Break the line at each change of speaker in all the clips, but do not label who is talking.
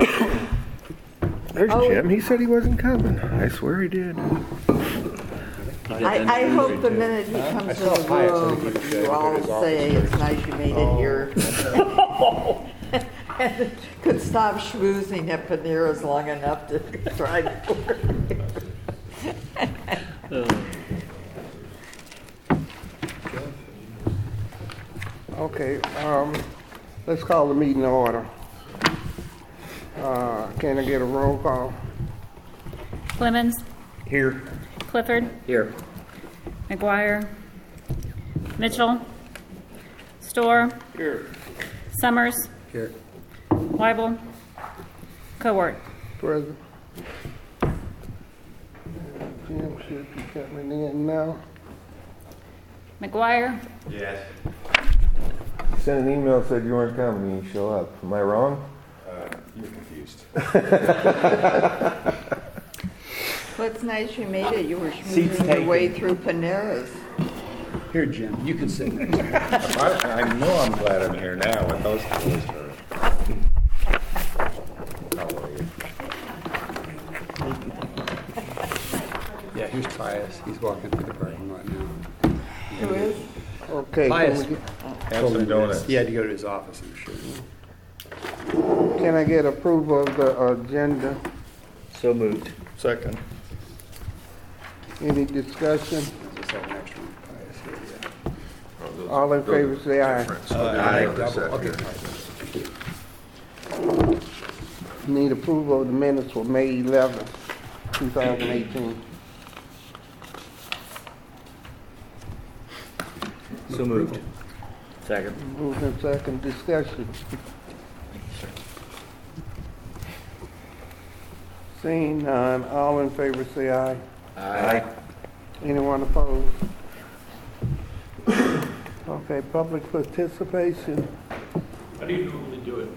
There's Jim. He said he wasn't coming. I swear he did.
I hope the minute he comes in the room, you all say it's nice you made it here. And could stop schmoozing at Panera's long enough to try for it.
Okay, let's call the meeting to order. Can I get a roll call?
Clemens.
Here.
Clifford.
Here.
McGuire. Mitchell. Storr.
Here.
Summers.
Here.
Weibel. Cowart.
Present. Jim should be coming in now.
McGuire.
Yes.
You sent an email that said you weren't coming. You show up. Am I wrong?
You're confused.
Well, it's nice you made it. You were schmoozing your way through Panera's.
Here, Jim, you can sit next to me.
I know I'm glad I'm here now with those clothes. How are you?
Yeah, here's Pius. He's walking through the parking lot now.
Who is?
Okay.
Pius.
Have some donuts.
He had to go to his office, I'm sure.
Can I get approval of the agenda?
So moved.
Second.
Any discussion?
Is that next one? Pius, here, yeah.
All in favor say aye.
Aye.
Okay.
Need approval of the minutes for May 11th, 2018.
So moved. Second.
Moved in second, discussion. Seeing none, all in favor say aye.
Aye.
Anyone opposed? Okay, public participation.
How do you normally do it?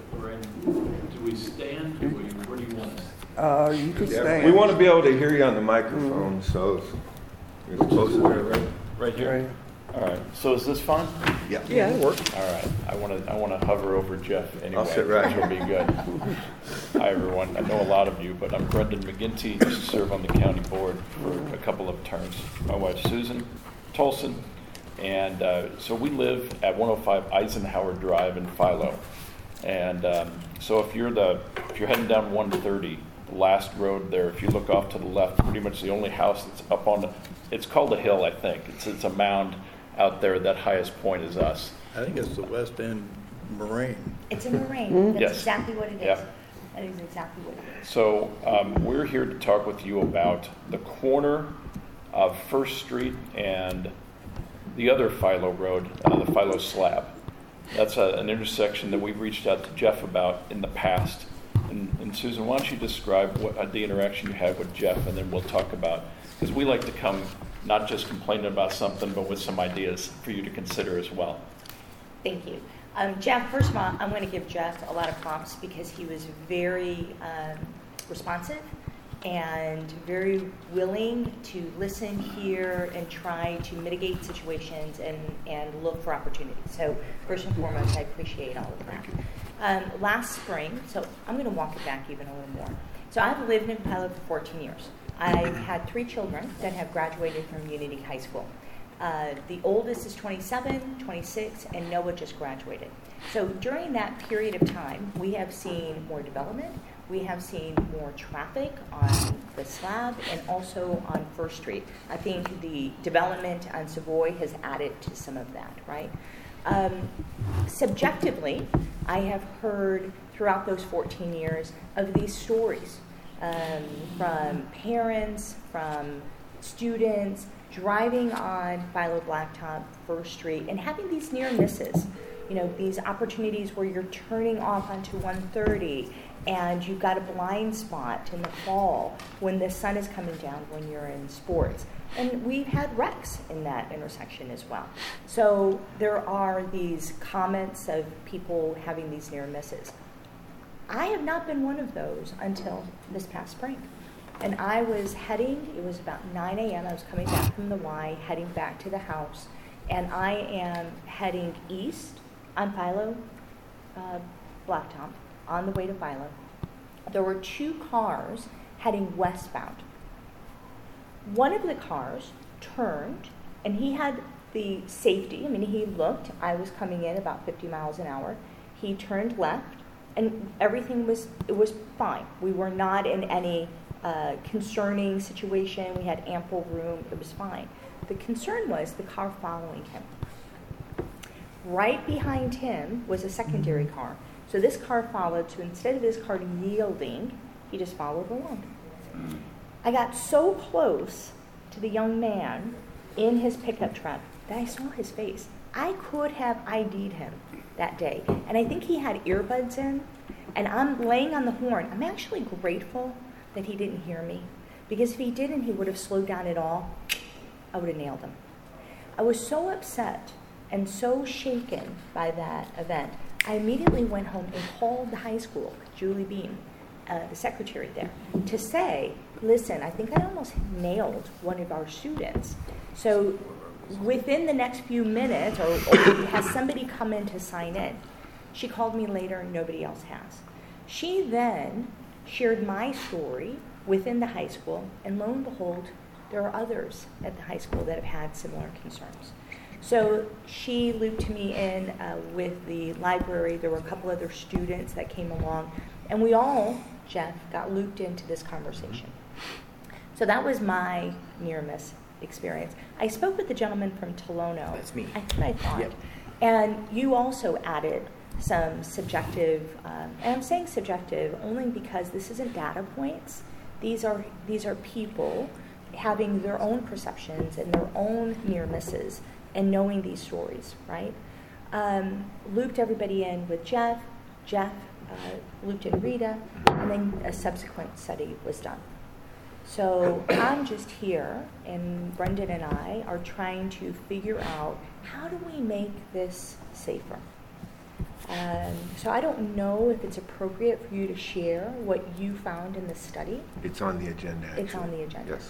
Do we stand? Where do you want us?
You can stand.
We want to be able to hear you on the microphone, so you're supposed to do it right.
Right here?
Right.
All right. So is this fun?
Yeah, it works.
All right. I want to hover over Jeff anyway.
I'll sit right
which will be good. Hi, everyone. I know a lot of you, but I'm Brendan McGinty. I serve on the county board for a couple of terms. My wife, Susan Tolson. And so we live at 105 Eisenhower Drive in Philo. And so if you're heading down 130, the last road there, if you look off to the left, pretty much the only house that's up on it's called a hill, I think. It's a mound out there. That highest point is us.
I think it's the West End Moraine.
It's a moraine. That's
Yes.
exactly what it is.
Yeah.
That is exactly what it is.
So we're here to talk with you about the corner of First Street and the other Philo Road, the Philo Slab. That's an intersection that we've reached out to Jeff about in the past. And Susan, why don't you describe the interaction you had with Jeff, and then we'll talk about, because we like to come not just complaining about something, but with some ideas for you to consider as well.
Thank you. Jeff, first of all, I'm going to give Jeff a lot of props because he was very responsive and very willing to listen, hear, and try to mitigate situations and look for opportunities. So first and foremost, I appreciate all of that. Last spring, so I'm going to walk it back even a little more. So I've lived in Philo for 14 years. I've had 3 children that have graduated from Unity High School. The oldest is 27, 26, and Noah just graduated. So during that period of time, we have seen more development. We have seen more traffic on the slab and also on First Street. I think the development on Savoy has added to some of that, right? Subjectively, I have heard throughout those 14 years of these stories from parents, from students, driving on Philo Blacktop, First Street, and having these near misses. You know, these opportunities where you're turning off onto 130 and you've got a blind spot in the fall when the sun is coming down when you're in sports. And we've had wrecks in that intersection as well. So there are these comments of people having these near misses. I have not been one of those until this past spring. And I was heading, it was about 9 a.m., I was coming back from the Y, heading back to the house, and I am heading east on Philo Blacktop, on the way to Philo, there were 2 cars heading westbound. One of the cars turned, and he had the safety. I mean, he looked. I was coming in about 50 miles an hour. He turned left, and everything was fine. We were not in any concerning situation. We had ample room. It was fine. The concern was the car following him. Right behind him was a secondary car. So this car followed. So instead of this car yielding, he just followed along. I got so close to the young man in his pickup truck that I saw his face. I could have ID'd him that day. And I think he had earbuds in, and I'm laying on the horn. I'm actually grateful that he didn't hear me, because if he didn't, he would have slowed down at all. I would have nailed him. I was so upset and so shaken by that event, I immediately went home and called the high school, Julie Beam, the secretary there, to say, listen, I think I almost nailed one of our students. So within the next few minutes, or has somebody come in to sign in? She called me later, and nobody else has. She then shared my story within the high school, and lo and behold, there are others at the high school that have had similar concerns. So she looped me in with the library. There were a couple other students that came along, and we all, Jeff, got looped into this conversation. So that was my near-miss experience. I spoke with the gentleman from Tolono.
That's me.
That's what I thought.
Yep.
And you also added some subjective, and I'm saying subjective only because this isn't data points. These are people having their own perceptions and their own near misses and knowing these stories, right? Looped everybody in with Jeff. Jeff looped in Rita, and then a subsequent study was done. So I'm just here, and Brendan and I are trying to figure out, how do we make this safer? So I don't know if it's appropriate for you to share what you found in the study.
It's on the agenda, actually.
It's on the agenda.
Yes.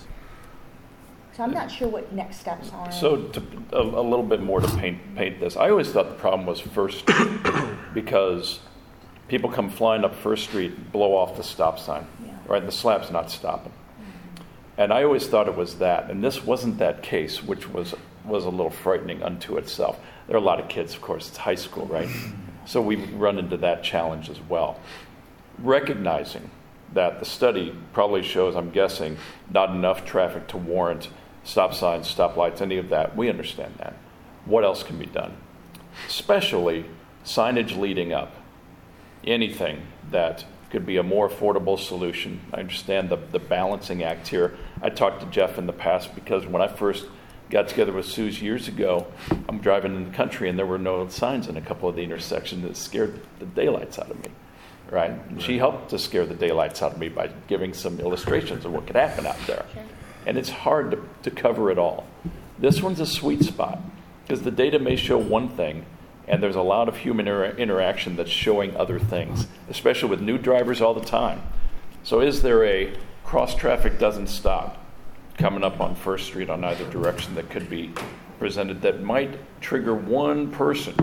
So I'm not sure what next steps are.
So a little bit more to paint this. I always thought the problem was First Street because people come flying up First Street, blow off the stop sign, right? And the slab's not stopping. And I always thought it was that. And this wasn't that case, which was a little frightening unto itself. There are a lot of kids, of course. It's high school, right? So we run into that challenge as well. Recognizing that the study probably shows, I'm guessing, not enough traffic to warrant stop signs, stoplights, any of that. We understand that. What else can be done? Especially signage leading up. Anything that could be a more affordable solution. I understand the balancing act here. I talked to Jeff in the past because when I first got together with Suze years ago, I'm driving in the country and there were no signs in a couple of the intersections that scared the daylights out of me, right? And she helped to scare the daylights out of me by giving some illustrations of what could happen out there. And it's hard to cover it all. This one's a sweet spot because the data may show one thing, and there's a lot of human interaction that's showing other things, especially with new drivers all the time. So is there a cross traffic doesn't stop coming up on First Street on either direction that could be presented that might trigger one person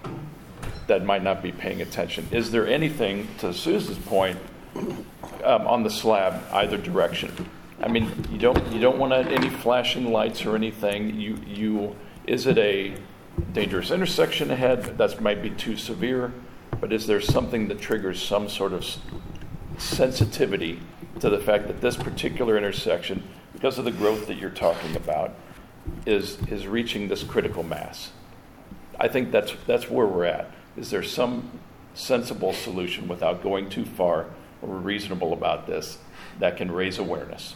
that might not be paying attention? Is there anything, to Susan's point, on the slab either direction? I mean, you don't want any flashing lights or anything. Is it a dangerous intersection ahead? That might be too severe. But is there something that triggers some sort of sensitivity to the fact that this particular intersection, because of the growth that you're talking about, is reaching this critical mass? I think that's where we're at. Is there some sensible solution without going too far or reasonable about this that can raise awareness?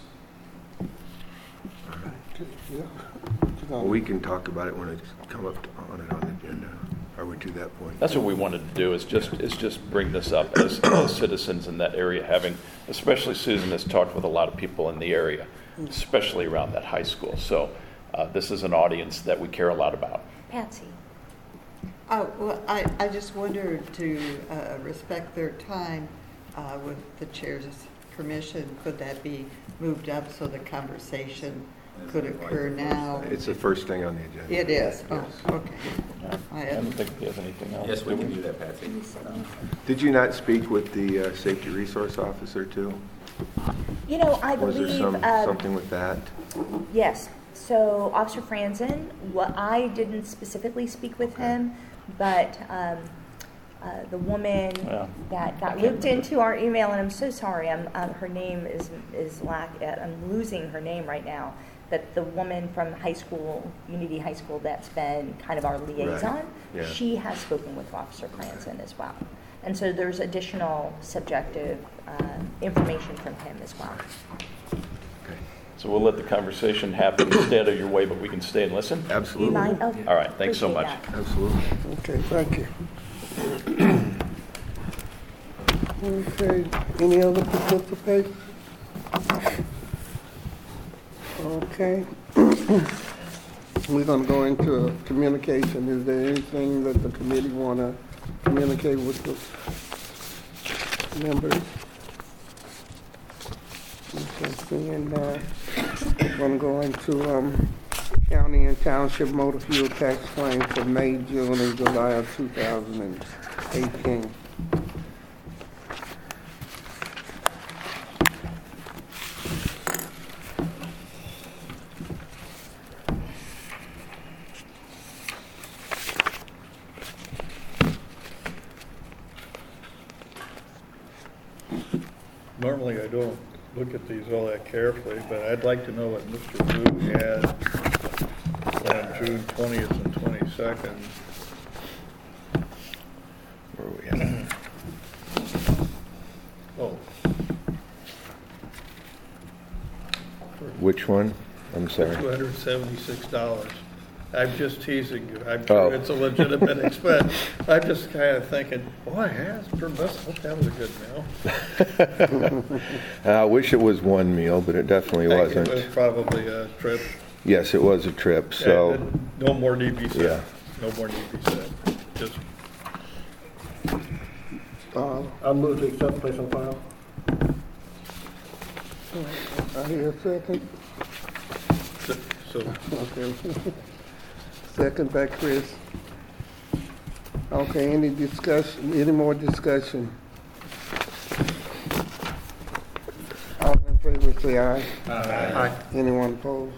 Well, we can talk about it when it's come up on the agenda. Are we to that point?
That's what we wanted to do, is just bring this up as citizens in that area, especially Susan has talked with a lot of people in the area, especially around that high school. So this is an audience that we care a lot about.
Patsy.
Oh, well, I just wondered, to respect their time, with the chair's permission, could that be moved up so the conversation could occur now.
It's the first thing on the agenda.
It is, oh, okay. I
I
had
don't think he has anything else.
Yes, we can do that, Patsy.
Did you not speak with the safety resource officer too?
You know, I
Was
believe.
there something with that?
Yes. So Officer Franzen, I didn't specifically speak with him, but the woman
Yeah.
that got looped into our email, and I'm so sorry, her name is I'm losing her name right now. That the woman from high school, Unity High School, that's been kind of our liaison,
Right. Yeah.
she has spoken with Officer Franzen as well. And so there's additional subjective information from him as well.
Okay.
So we'll let the conversation happen. Stay out of your way, but we can stay and listen.
Do you
Absolutely.
mind? Oh,
All right, thanks so
appreciate
much.
that.
Absolutely.
Okay, thank you. Okay, any other participation? Okay. We're gonna go into communication. Is there anything that the committee wanna communicate with the members? Okay, seeing that, we're gonna go into, county and township motor fuel tax claims for May, June, and July of 2018.
Normally, I don't look at these all that carefully, but I'd like to know what Mr. Wu had on June 20th and 22nd.
Where are we at?
Oh,
Which one? I'm sorry.
$276. I'm just teasing you. I'm
Oh.
sure it's a legitimate expense. I'm just kind of thinking, boy, that's per bus. Hope that was a good meal.
I wish it was one meal, but it definitely
It
wasn't.
was probably a trip.
Yes, it was a trip, so,
And no more need be said.
Yeah.
No more need be said. Just
I'll move to accept, place on file. I hear a second.
so.
Okay. Second by Chris. Okay, any discussion, any more discussion? All in favor, say aye.
Aye.
Anyone opposed?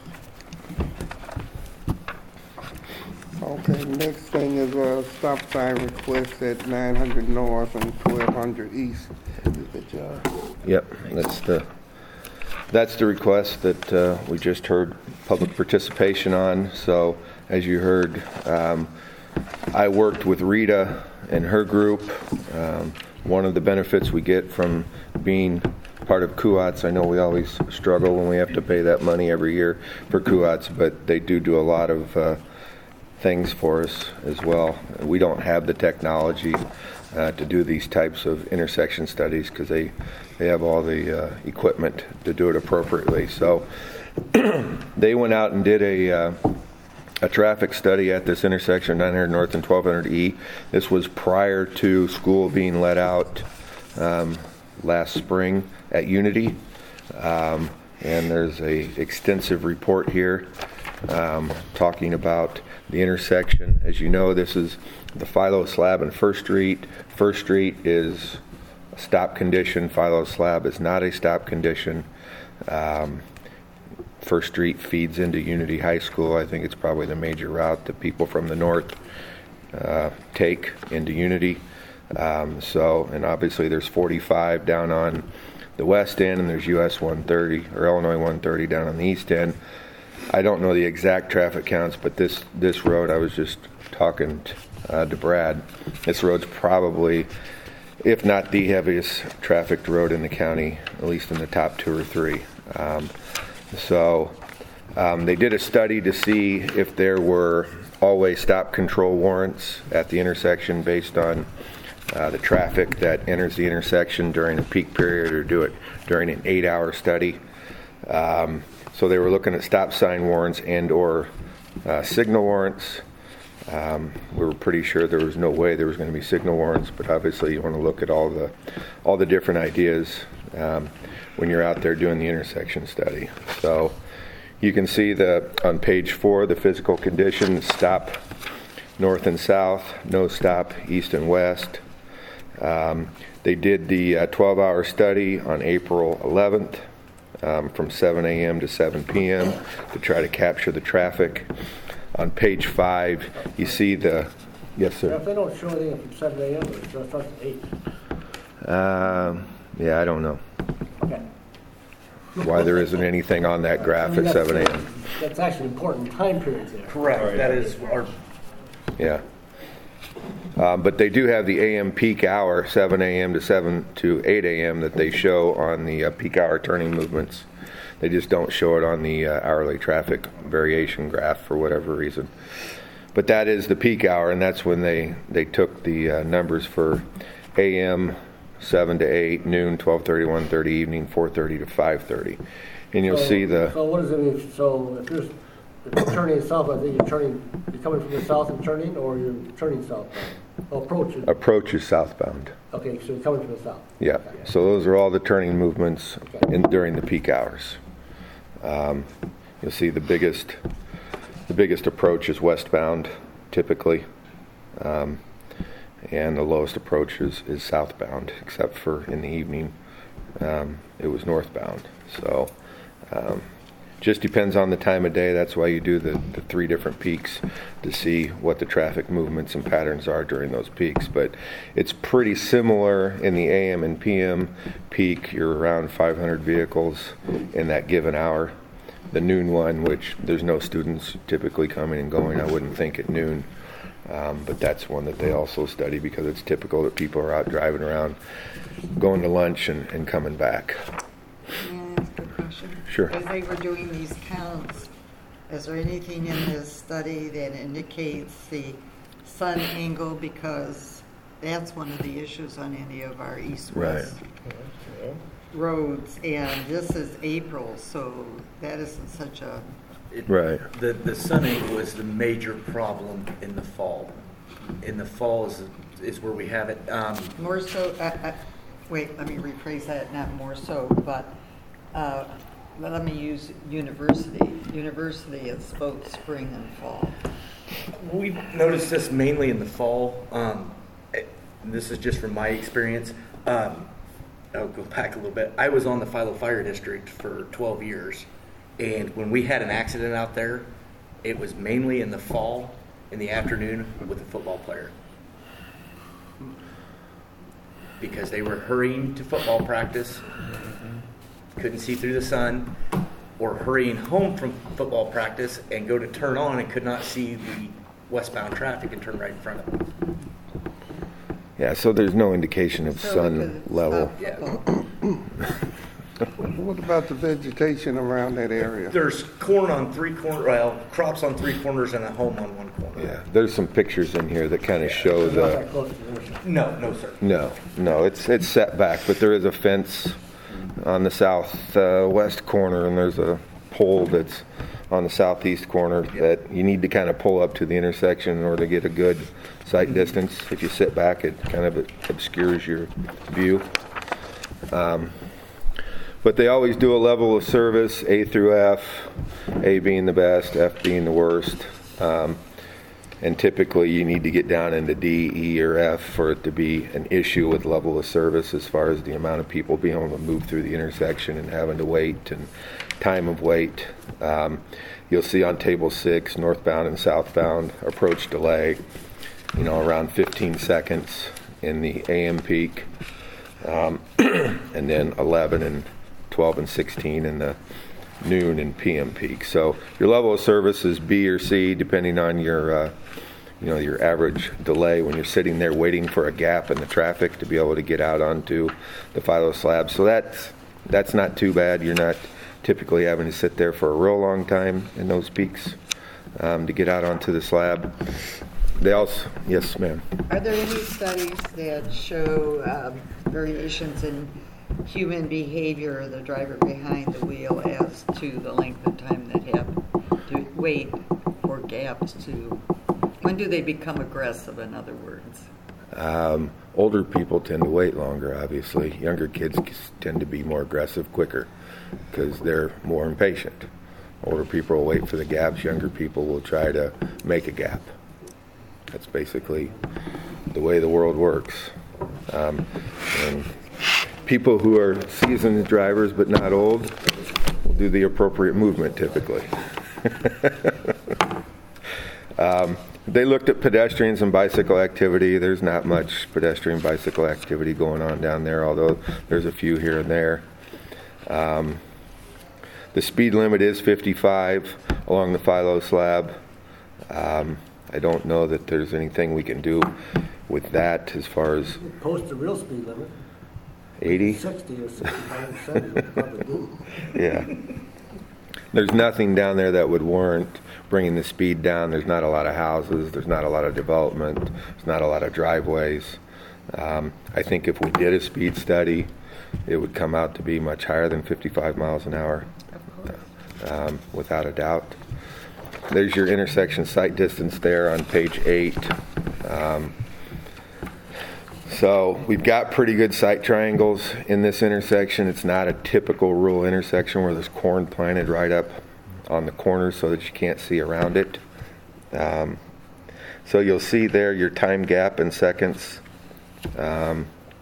Okay, next thing is a stop sign request at 900 North and 1200 East. Good job.
yep, that's the request that we just heard public participation on. So, as you heard, I worked with Rita and her group. One of the benefits we get from being part of CUATS, I know we always struggle when we have to pay that money every year for CUATS, but they do a lot of things for us as well. We don't have the technology to do these types of intersection studies because they have all the equipment to do it appropriately. So they went out and did a traffic study at this intersection, 900 North and 1200 E. This was prior to school being let out last spring at Unity. And there's a extensive report here talking about the intersection. As you know, this is the Philo Slab and First Street. First Street is a stop condition. Philo Slab is not a stop condition. First Street feeds into Unity High School. I think it's probably the major route that people from the north take into Unity. And obviously there's 45 down on the west end, and there's US 130 or Illinois 130 down on the east end. I don't know the exact traffic counts, but this road, I was just talking to Brad, this road's probably, if not the heaviest trafficked road in the county, at least in the top 2 or 3. They did a study to see if there were always stop control warrants at the intersection based on the traffic that enters the intersection during a peak period, or do it during an 8-hour study. So they were looking at stop sign warrants and or signal warrants. We were pretty sure there was no way there was going to be signal warrants, but obviously you want to look at all the different ideas when you're out there doing the intersection study. So You can see on page 4, the physical conditions: stop north and south, no stop east and west. They did the 12-hour study on April 11th from 7 a.m. to 7 p.m. to try to capture the traffic. On page 5, you see the... Yes, sir.
If they don't show anything from 7 a.m., it starts at 8.
Yeah, I don't know
Okay.
why there isn't anything on that graph at 7 a.m.
That's actually important time periods there.
Correct. That is our.
Yeah. But they do have the AM peak hour, 7 a.m. to 8 a.m. that they show on the peak hour turning movements. They just don't show it on the hourly traffic variation graph for whatever reason. But that is the peak hour, and that's when they took the numbers for AM 7 to 8, noon 12:30, 1:30, evening 4:30 to 5:30. And you'll see the...
So what does it mean? So if you're turning south, I think you're coming from the south and turning, or you're turning southbound?
Approach is southbound.
Okay, so you're coming from the south.
Yeah.
Okay.
So those are all the turning movements during the peak hours. You'll see the biggest approach is westbound, typically, and the lowest approach is southbound, except for in the evening it was northbound. So just depends on the time of day. That's why you do the 3 different peaks to see what the traffic movements and patterns are during those peaks. But it's pretty similar in the AM and PM peak. You're around 500 vehicles in that given hour. The noon one, which there's no students typically coming and going, I wouldn't think at noon. But that's one that they also study because it's typical that people are out driving around, going to lunch and coming back.
May I ask a question?
Sure.
As they were doing these counts, is there anything in this study that indicates the sun angle? Because that's one of the issues on any of our east-west roads. And this is April, so that isn't such a...
Right.
The sun angle is the major problem in the fall. In the fall is where we have it.
More so, wait, let me rephrase that, not more so, but let me use university. University is both spring and fall.
We've noticed this mainly in the fall. This is just from my experience. I'll go back a little bit. I was on the Philo Fire District for 12 years, and when we had an accident out there, it was mainly in the fall, in the afternoon, with a football player. Because they were hurrying to football practice, couldn't see through the sun, or hurrying home from football practice and go to turn on and could not see the westbound traffic and turn right in front of them.
Yeah, so there's no indication of sun level.
What about the vegetation around that area?
There's corn on 3 corners, well, crops on 3 corners and a home on 1 corner.
Yeah, there's some pictures in here that kind of show
Not
the...
that close to the intersection.
No, sir.
No, it's set back, but there is a fence on the southwest corner, and there's a pole that's on the southeast corner that you need to kind of pull up to the intersection in order to get a good sight distance. If you sit back, it kind of obscures your view. But they always do a level of service, A through F, A being the best, F being the worst. And typically you need to get down into D, E, or F for it to be an issue with level of service as far as the amount of people being able to move through the intersection and having to wait and time of wait. You'll see on table 6, northbound and southbound approach delay, around 15 seconds in the AM peak, and then 11 and 12 and 16 in the noon and PM peak. So your level of service is B or C, depending on your your average delay when you're sitting there waiting for a gap in the traffic to be able to get out onto the Philo slab. So that's not too bad. You're not typically having to sit there for a real long time in those peaks to get out onto the slab. They also, yes, ma'am.
Are there any studies that show variations in human behavior of the driver behind the wheel as to the length of time that have to wait for gaps to... When do they become aggressive, in other words?
Older people tend to wait longer, obviously. Younger kids tend to be more aggressive quicker because they're more impatient. Older people will wait for the gaps. Younger people will try to make a gap. That's basically the way the world works. And people who are seasoned drivers but not old will do the appropriate movement typically. They looked at pedestrians and bicycle activity. There's not much pedestrian bicycle activity going on down there, although there's a few here and there. The speed limit is 55 along the Philo slab. I don't know that there's anything we can do with that as far as
Post the real speed limit.
80.
60 or 65 or 70 would probably do.
Yeah. There's nothing down there that would warrant bringing the speed down. There's not a lot of houses. There's not a lot of development. There's not a lot of driveways. I think if we did a speed study, it would come out to be much higher than 55 miles an hour, without a doubt. There's your intersection sight distance there on page 8. So we've got pretty good sight triangles in this intersection. It's not a typical rural intersection where there's corn planted right up on the corner so that you can't see around it. So you'll see there your time gap in seconds, 7.5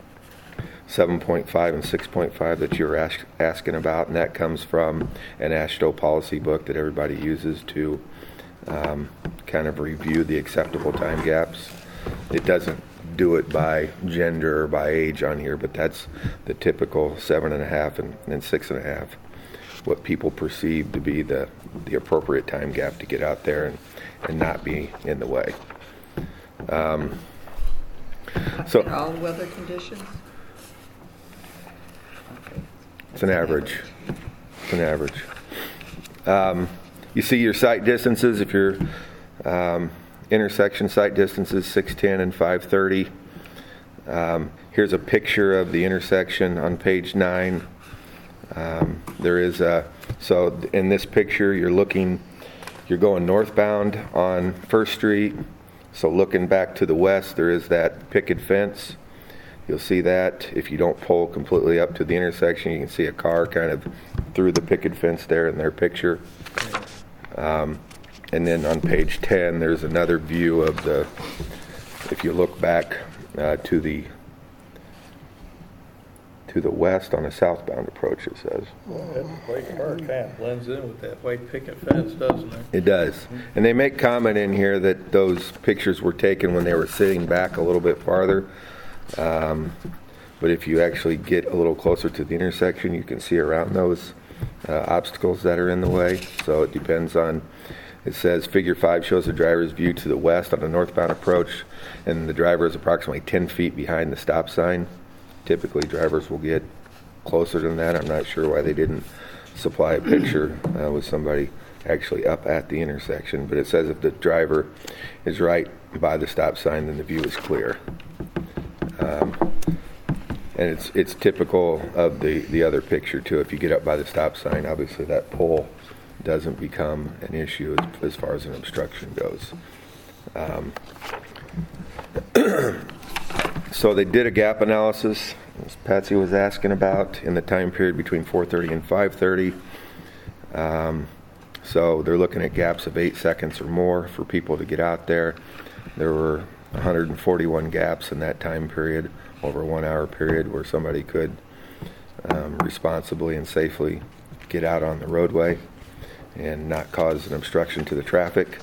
and 6.5 that you were asking about, and that comes from an AASHTO policy book that everybody uses to kind of review the acceptable time gaps. It doesn't do it by gender or by age on here, but that's the typical 7.5 and 6.5, what people perceive to be the appropriate time gap to get out there and not be in the way. So
in all weather conditions? Okay.
It's an average. It's an average. You see your sight distances. If your intersection sight distances 610 and 530. Here's a picture of the intersection on page 9. There is so in this picture you're going northbound on First Street. So looking back to the west, there is that picket fence. You'll see that. If you don't pull completely up to the intersection, you can see a car kind of through the picket fence there in their picture. And then on page 10, there's another view of if you look back to the west on a southbound approach, it says.
Well, that white car kind of blends in with that white picket fence, doesn't it?
It does. And they make comment in here that those pictures were taken when they were sitting back a little bit farther. But if you actually get a little closer to the intersection, you can see around those obstacles that are in the way. So it depends on, it says figure 5 shows the driver's view to the west on a northbound approach, and the driver is approximately 10 feet behind the stop sign. Typically drivers will get closer than that. I'm not sure why they didn't supply a picture with somebody actually up at the intersection, but it says if the driver is right by the stop sign, then the view is clear. And it's typical of the other picture too. If you get up by the stop sign, obviously that pole doesn't become an issue as far as an obstruction goes. So they did a gap analysis, as Patsy was asking about, in the time period between 4:30 and 5:30. So they're looking at gaps of 8 seconds or more for people to get out there. There were 141 gaps in that time period over a 1 hour period where somebody could responsibly and safely get out on the roadway and not cause an obstruction to the traffic.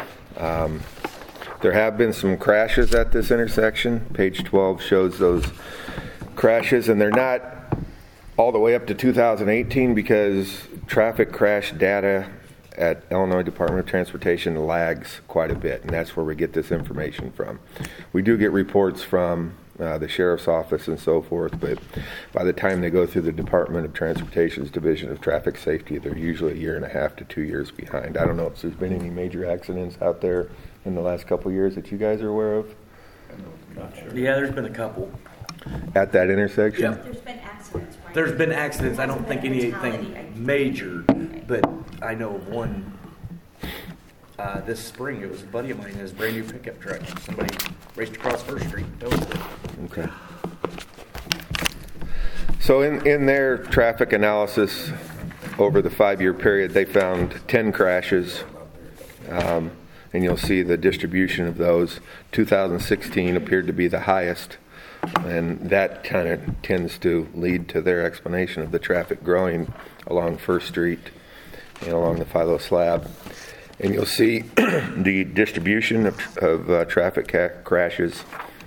There have been some crashes at this intersection. Page 12 shows those crashes, and they're not all the way up to 2018 because traffic crash data at Illinois Department of Transportation lags quite a bit, and that's where we get this information from. We do get reports from the Sheriff's Office and so forth, but by the time they go through the Department of Transportation's Division of Traffic Safety, they're usually 1.5 to 2 years behind. I don't know if there's been any major accidents out there in the last couple of years that you guys are aware of?
Not sure.
Yeah, there's been a couple.
At that intersection?
Yeah.
There's been accidents, right?
There's been accidents. I don't think anything major, but I know of one this spring. It was a buddy of mine in his brand new pickup truck. Somebody raced across First Street and totaled it.
Okay. So in their traffic analysis over the 5-year period, they found 10 crashes. And you'll see the distribution of those. 2016 appeared to be the highest, and that kind of tends to lead to their explanation of the traffic growing along First Street and along the Philo slab. And you'll see the distribution of traffic crashes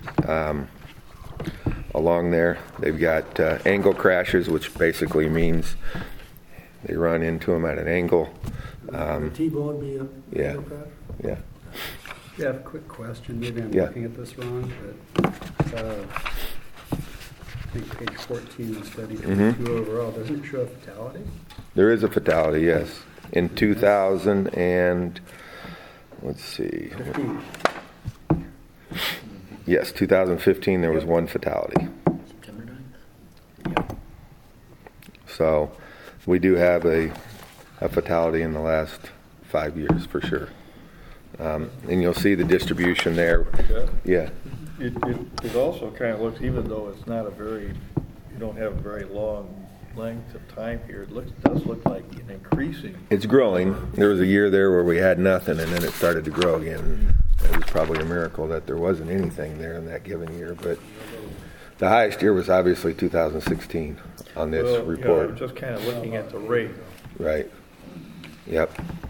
along there. They've got angle crashes, which basically means they run into them at an angle.
T-bone be a
Yeah. Yeah.
Yeah, quick question. Maybe I'm
Yeah.
looking at this wrong, but I think page 14 of study 22 overall, doesn't it show a fatality?
There is a fatality, yes. In 2000 and, let's see.
15.
Yes, 2015, there was one fatality.
September 9th.
So we do have a fatality in the last 5 years for sure. And you'll see the distribution there. Yeah.
It also kind of looks, even though it's not you don't have a very long length of time here, it does look like an increasing.
It's growing. There was a year there where we had nothing, and then it started to grow again. It was probably a miracle that there wasn't anything there in that given year. But the highest year was obviously 2016 on this report.
I'm just kind of looking at the rate.
Right. Yep.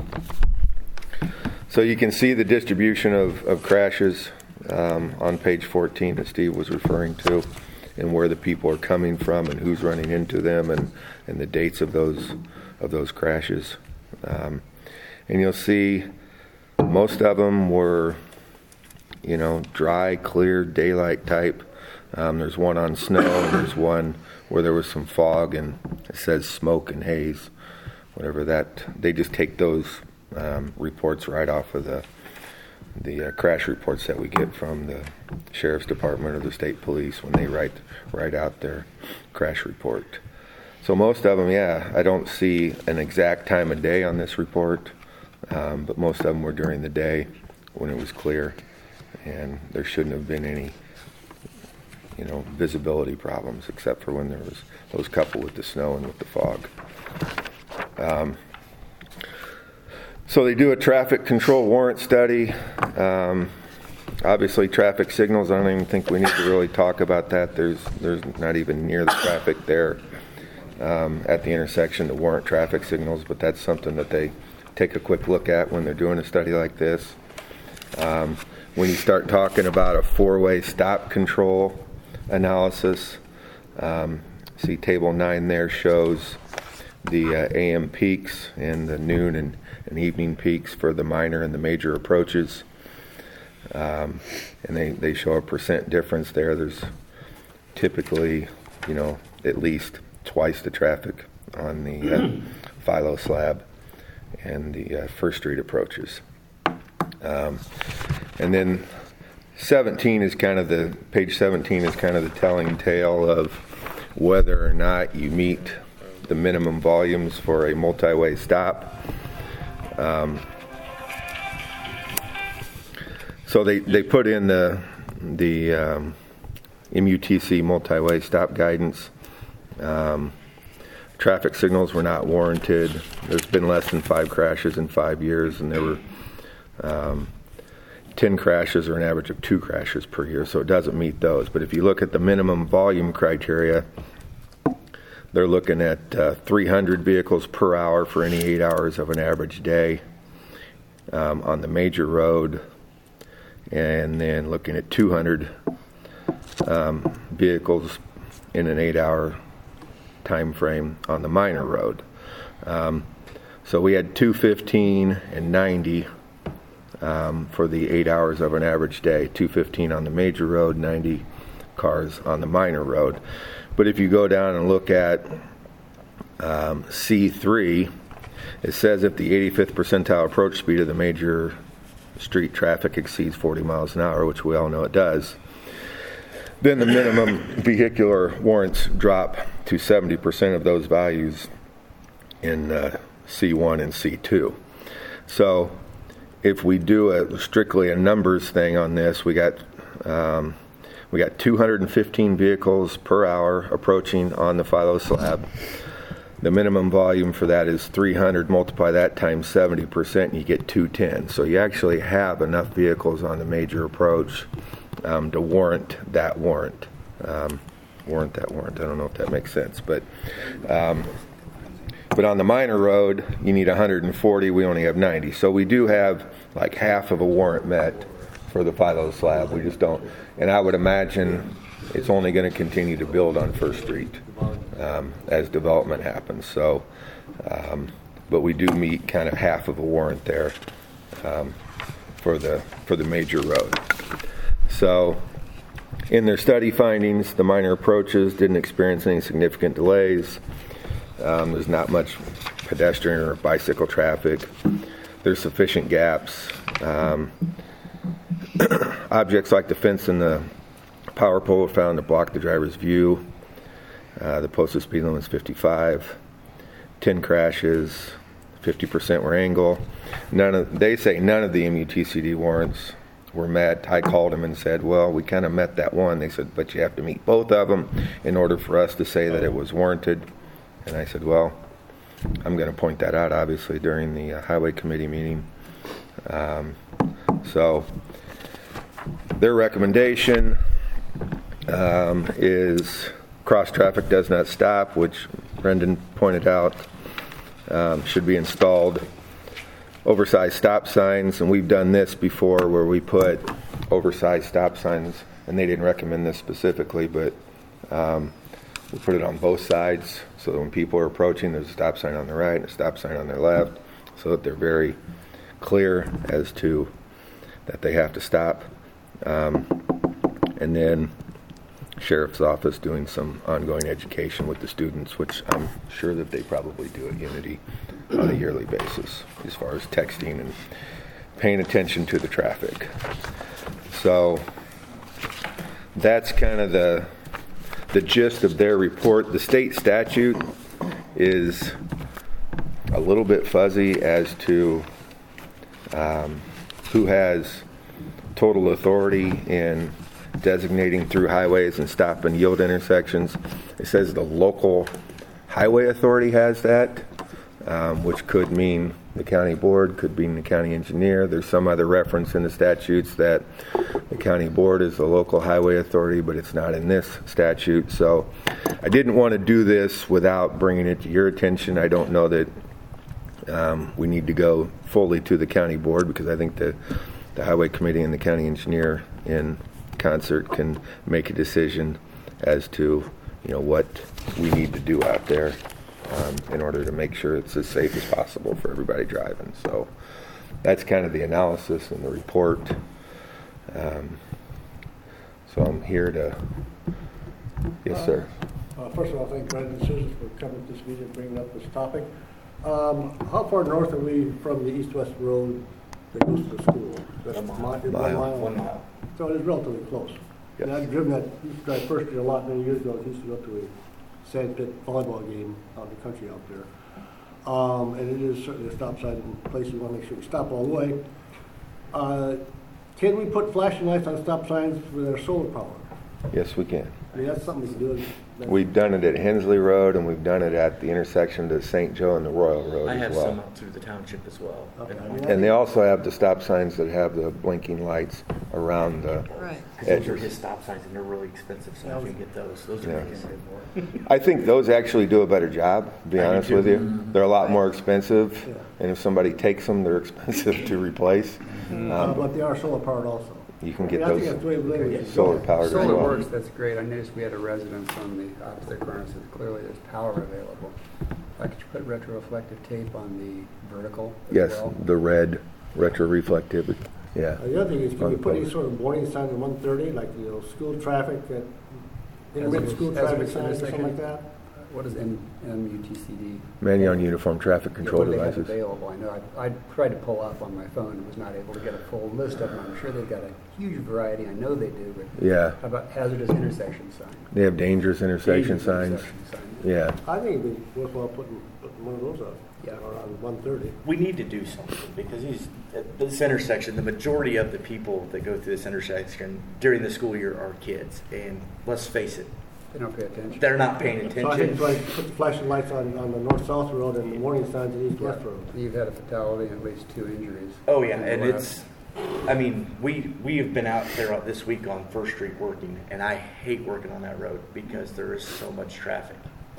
So you can see the distribution of crashes on page 14 that Steve was referring to, and where the people are coming from and who's running into them, and the dates of those crashes. And you'll see most of them were, dry, clear, daylight type. There's one on snow, and there's one where there was some fog, and it says smoke and haze, whatever that. They just take those reports right off of the crash reports that we get from the Sheriff's Department or the State Police when they write out their crash report. So most of them, I don't see an exact time of day on this report, but most of them were during the day when it was clear, and there shouldn't have been any visibility problems except for when there was those couple with the snow and with the fog. So they do a traffic control warrant study. Obviously, traffic signals, I don't even think we need to really talk about that. There's not even near the traffic there at the intersection to warrant traffic signals, but that's something that they take a quick look at when they're doing a study like this. When you start talking about a 4-way stop control analysis, see table 9 there shows the AM peaks and the noon and evening peaks for the minor and the major approaches. And they show a percent difference there. There's typically, at least twice the traffic on the Philo slab and the First Street approaches. And then 17 is page 17 is kind of the telling tale of whether or not you meet the minimum volumes for a multi-way stop. So they put in the MUTC multi-way stop guidance. Traffic signals were not warranted. There's been less than 5 crashes in 5 years, and there were 10 crashes or an average of 2 crashes per year, so it doesn't meet those. But if you look at the minimum volume criteria, they're looking at 300 vehicles per hour for any 8 hours of an average day on the major road, and then looking at 200 vehicles in an 8-hour time frame on the minor road. So we had 215 and 90 for the 8 hours of an average day, 215 on the major road, 90 cars on the minor road. But if you go down and look at C3, it says if the 85th percentile approach speed of the major street traffic exceeds 40 miles an hour, which we all know it does, then the minimum vehicular warrants drop to 70% of those values in C1 and C2. So if we do strictly a numbers thing on this, we got 215 vehicles per hour approaching on the Philo slab. The minimum volume for that is 300. Multiply that times 70%, and you get 210. So you actually have enough vehicles on the major approach to warrant that warrant. I don't know if that makes sense, but on the minor road, you need 140. We only have 90. So we do have like half of a warrant met for the Philo slab. We just don't. And I would imagine it's only going to continue to build on First Street as development happens. So, but we do meet kind of half of a warrant there for the major road. So, in their study findings, the minor approaches didn't experience any significant delays. There's not much pedestrian or bicycle traffic. There's sufficient gaps. Objects like the fence and the power pole were found to block the driver's view. The posted speed limit is 55. 10 crashes, 50% were angle. They say none of the MUTCD warrants were met. I called them and said, well, we kind of met that one. They said, but you have to meet both of them in order for us to say that it was warranted. And I said, well, I'm going to point that out, obviously, during the Highway Committee meeting. So their recommendation is cross traffic does not stop, which Brendan pointed out should be installed. Oversized stop signs, and we've done this before where we put oversized stop signs, and they didn't recommend this specifically, but we put it on both sides so that when people are approaching, there's a stop sign on the right and a stop sign on their left, so that they're very clear as to that they have to stop. And then Sheriff's Office doing some ongoing education with the students, which I'm sure that they probably do at Unity on a yearly basis as far as texting and paying attention to the traffic. So that's kind of the gist of their report. The state statute is a little bit fuzzy as to who has total authority in designating through highways and stop and yield intersections. It says the local highway authority has that, which could mean the county board, could mean the county engineer. There's some other reference in the statutes that the county board is the local highway authority, but it's not in this statute. So I didn't want to do this without bringing it to your attention. I don't know that we need to go fully to the county board, because I think the highway committee and the county engineer in concert can make a decision as to what we need to do out there in order to make sure it's as safe as possible for everybody driving. So that's kind of the analysis and the report. So I'm here to... Yes, sir.
First of all, thank Brendan and Susan for coming to this meeting and bringing up this topic. How far north are we from the east-west road that goes to the school? That's 1 mile.
1 mile.
So it is relatively close.
Yes.
And I've driven that, used to drive First Street a lot many years ago. I used to go to a sand pit volleyball game out in the country out there. And it is certainly a stop sign in places you want to make sure you stop all the way. Can we put flashing lights on stop signs with our solar power?
Yes, we can.
I mean, that's something we can do.
We've done it at Hensley Road, and we've done it at the intersection to St. Joe and the Royal Road
I
as
have
well.
some out through the township as well.
Okay.
And they also have the stop signs that have the blinking lights around the
Right.
Those are
edges.
his stop signs, and they're really expensive, so if you can get those are
Yeah.
expensive.
I think those actually do a better job, to be
I do
honest
too.
with you. They're a lot more expensive,
Yeah.
and if somebody takes them, they're expensive to replace.
But they are solar powered also.
You can get
I think that's
those
the way we live.
solar powered as
Solar
well.
works, that's great. I noticed we had a residence on the opposite corner, so clearly there's power available. Could you put retroreflective tape on the vertical as
Yes,
well?
the red retroreflectivity. Yeah.
The other thing is, can we put any sort of warning sign at 1:30, like, school traffic, intermittent school
As
traffic
it's
signs or something like
intersection?
that?
What is MUTCD?
Manual on Uniform Traffic Control
What do they have
Devices.
available? I know I tried to pull up on my phone and was not able to get a full list of them. I'm sure they've got a huge variety. I know they do, but
Yeah.
how about hazardous intersection signs?
They have dangerous intersection
Dangerous
signs.
intersection signs.
Yeah.
I think it'd be worthwhile putting one of those up,
Yeah.
around 1:30.
We need to do something, because at this intersection, the majority of the people that go through this intersection during the school year are kids. And let's face it,
They don't pay attention.
they're not paying
So I think
attention.
it's like put the flashing lights on the north-south road and the warning signs on east-west road.
You've had a fatality and at least 2 injuries.
Oh yeah,
in the
and
last-
I mean, we have been out there this week on First Street working, and I hate working on that road because there is so much traffic.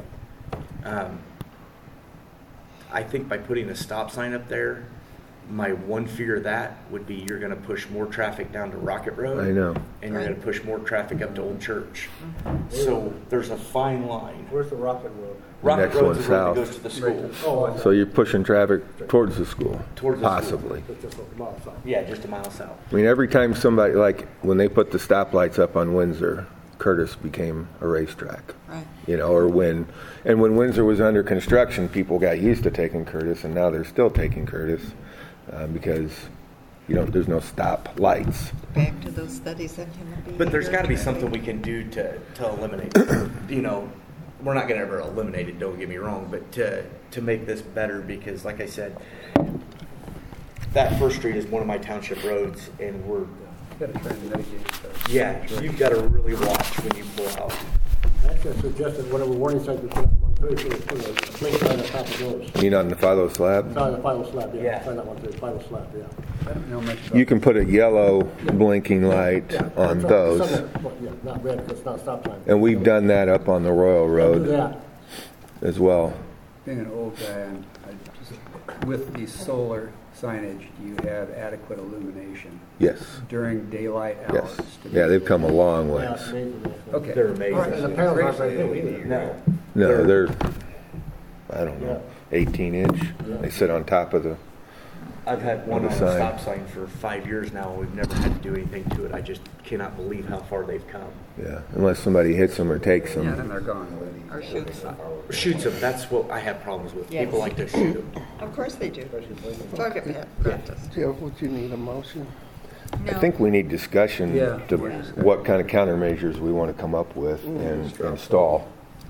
I think by putting a stop sign up there, my one fear of that would be you're going to push more traffic down to Rocket Road.
I know.
And you're going to push more traffic up to Old Church. So there's a fine line.
Where's the Rocket Road?
Rocket
Next
Road's
one
the road that
south.
goes to the school.
Oh,
So you're pushing traffic towards the school,
Towards the school.
possibly.
it's just a mile south.
Yeah, just a mile south.
I mean, every time somebody, like, when they put the stoplights up on Windsor, Curtis became a racetrack.
Right.
You know, or when Windsor was under construction, people got used to taking Curtis, and now they're still taking Curtis because there's no stop lights.
Back to those studies on human behavior.
But there's got to be something we can do to eliminate it. We're not going to ever eliminate it, don't get me wrong, but to make this better because, like I said, that First Street is one of my township roads, and
You gotta try and mitigate stuff.
you've got to really watch when you pull out.
Actually, I suggested whatever warning signs we put on 130, put a blink sign on top of those.
You mean on the Philo slab?
Sign on the final slab, yeah.
Yeah.
Sign on 130, final slab, yeah.
I don't know much about
You can put a yellow blinking light
Yeah,
on
that's right.
those.
Something- well, yeah, not red because it's not stop sign.
And we've done that up on the Royal
Do
Road
that.
as well.
being an old guy, and with the solar signage, do you have adequate illumination
Yes.
during daylight
Yes.
hours? to
Yeah,
be-
they've come a long
Yeah,
ways.
it's amazing.
Okay.
They're
All right, and the
amazing.
panels aren't very big either.
No.
No, they're, I don't
Yeah.
know, 18 inch.
Yeah.
They sit on top of the,
I've had one
On
on
the
a
sign.
stop sign for 5 years now, and we've never had to do anything to it. I just cannot believe how far they've come.
yeah, unless somebody hits them or takes
Yeah,
them.
then they're gone.
Or shoots them.
Shoots them, that's what I have problems with.
Yes.
People like to shoot them.
Of course they do. Target practice.
Jeff, would you need a motion?
I think we need discussion
Yeah.
to what kind of countermeasures we want to come up with and install.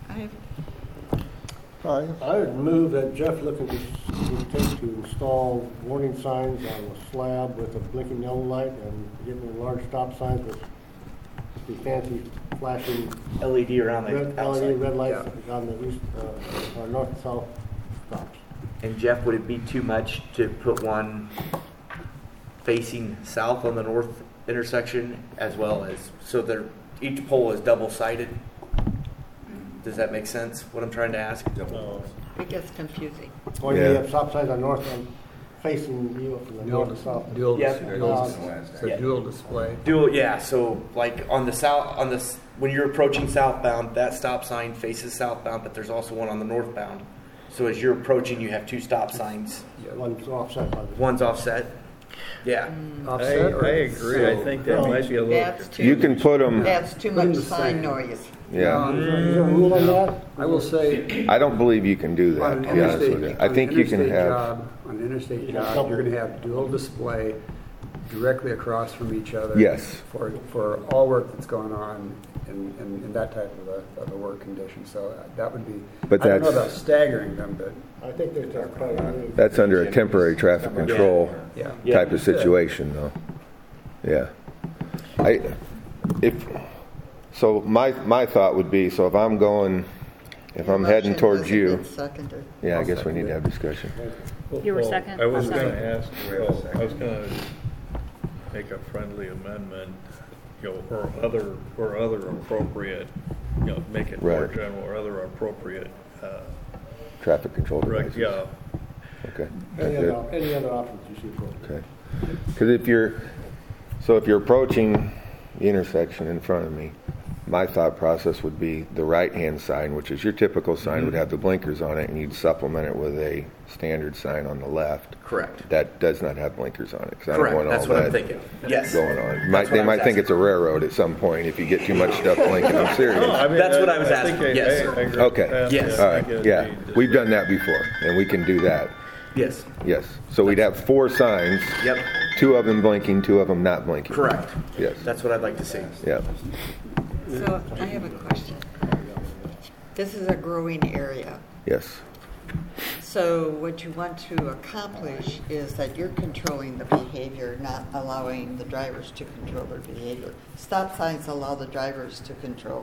Fire?
I would move that Jeff look into take to install warning signs on the slab with a blinking yellow light and get me large stop signs with the fancy flashing
LED around the
red LED
outside.
red lights on the east, or north and south stops.
And Jeff, would it be too much to put one facing south on the north intersection as well as, so they're, each pole is double-sided? Does that make sense, what I'm trying to ask?
It gets confusing.
Or you
Yeah.
have stop signs on north and facing you from the north to south.
Dual,
Yeah.
so dual display.
So like on the south, when you're approaching southbound, that stop sign faces southbound, but there's also one on the northbound. So as you're approaching, you have two stop signs.
One's offset by the.
One's offset. Yeah.
Offset or-
agree. I think that might be a little.
That's too.
You can put them,
That's too much sign noise.
yeah.
Is there a rule on that?
I will say,
I don't believe you can do
on
that,
an
to be honest with you.
interstate,
I think you can have,
on an interstate job, you're gonna have dual display directly across from each other.
Yes.
For all work that's going on in that type of a work condition, so that would be,
But
I don't know
that's-
about staggering them, but,
I think they start probably.
that's under a temporary traffic control
yeah.
type of situation, though. Yeah. So my thought would be, so if I'm heading
Motion
towards
hasn't
you,
been seconded.
yeah, I guess we need to have discussion.
You were second?
I was
I'm
going
sorry.
to ask, I was going to make a friendly amendment, or other appropriate, make it more
Right.
general, or other appropriate,
Traffic control devices.
yeah.
Okay.
Any
Good.
other options you see for it?
Okay. Because if you're approaching the intersection in front of me, my thought process would be the right-hand sign, which is your typical sign, would have the blinkers on it, and you'd supplement it with a standard sign on the left
Correct.
that does not have blinkers on it. 'Cause I don't
Correct.
want
That's
all
what I'm
that
thinking. Yes.
going on.
That's what
They
I
might
was
think
asking.
it's a railroad at some point if you get too much stuff blinking. I'm serious.
That's what I was
think
asking. Yes.
I agree with
Okay.
that.
Yes.
All
I think
right.
it'd
Yeah.
be just-
We've done that before, and we can do that.
Yes.
Yes. So we'd have 4 signs.
Yep.
2 of them blinking, 2 of them not blinking.
Correct.
Yes.
That's what I'd like to see.
Yeah.
So I have a question. This is a growing area.
Yes.
So what you want to accomplish is that you're controlling the behavior, not allowing the drivers to control their behavior. Stop signs allow the drivers to control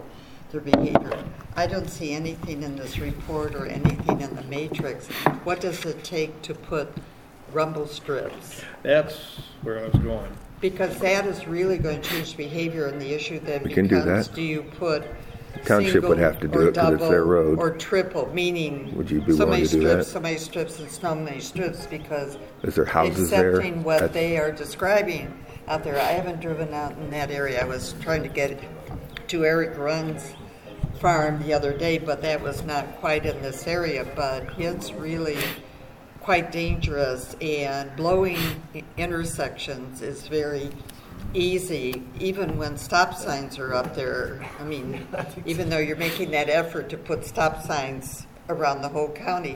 their behavior. I don't see anything in this report or anything in the matrix. What does it take to put rumble strips?
That's where I was going.
Because that is really going to change behavior, and the issue then
We can do
becomes,
that.
do you put
Township would
single
have to do
or
it 'cause it's their
double
road.
or triple, meaning
Would you be
so
willing
many
to do
strips,
that?
so many strips, and so many strips, because
Is there houses there?
accepting what
That's-
they are describing out there. I haven't driven out in that area. I was trying to get to Eric Runn's farm the other day, but that was not quite in this area. But it's really quite dangerous, and blowing intersections is very easy, even when stop signs are up there. I mean, even though you're making that effort to put stop signs around the whole county,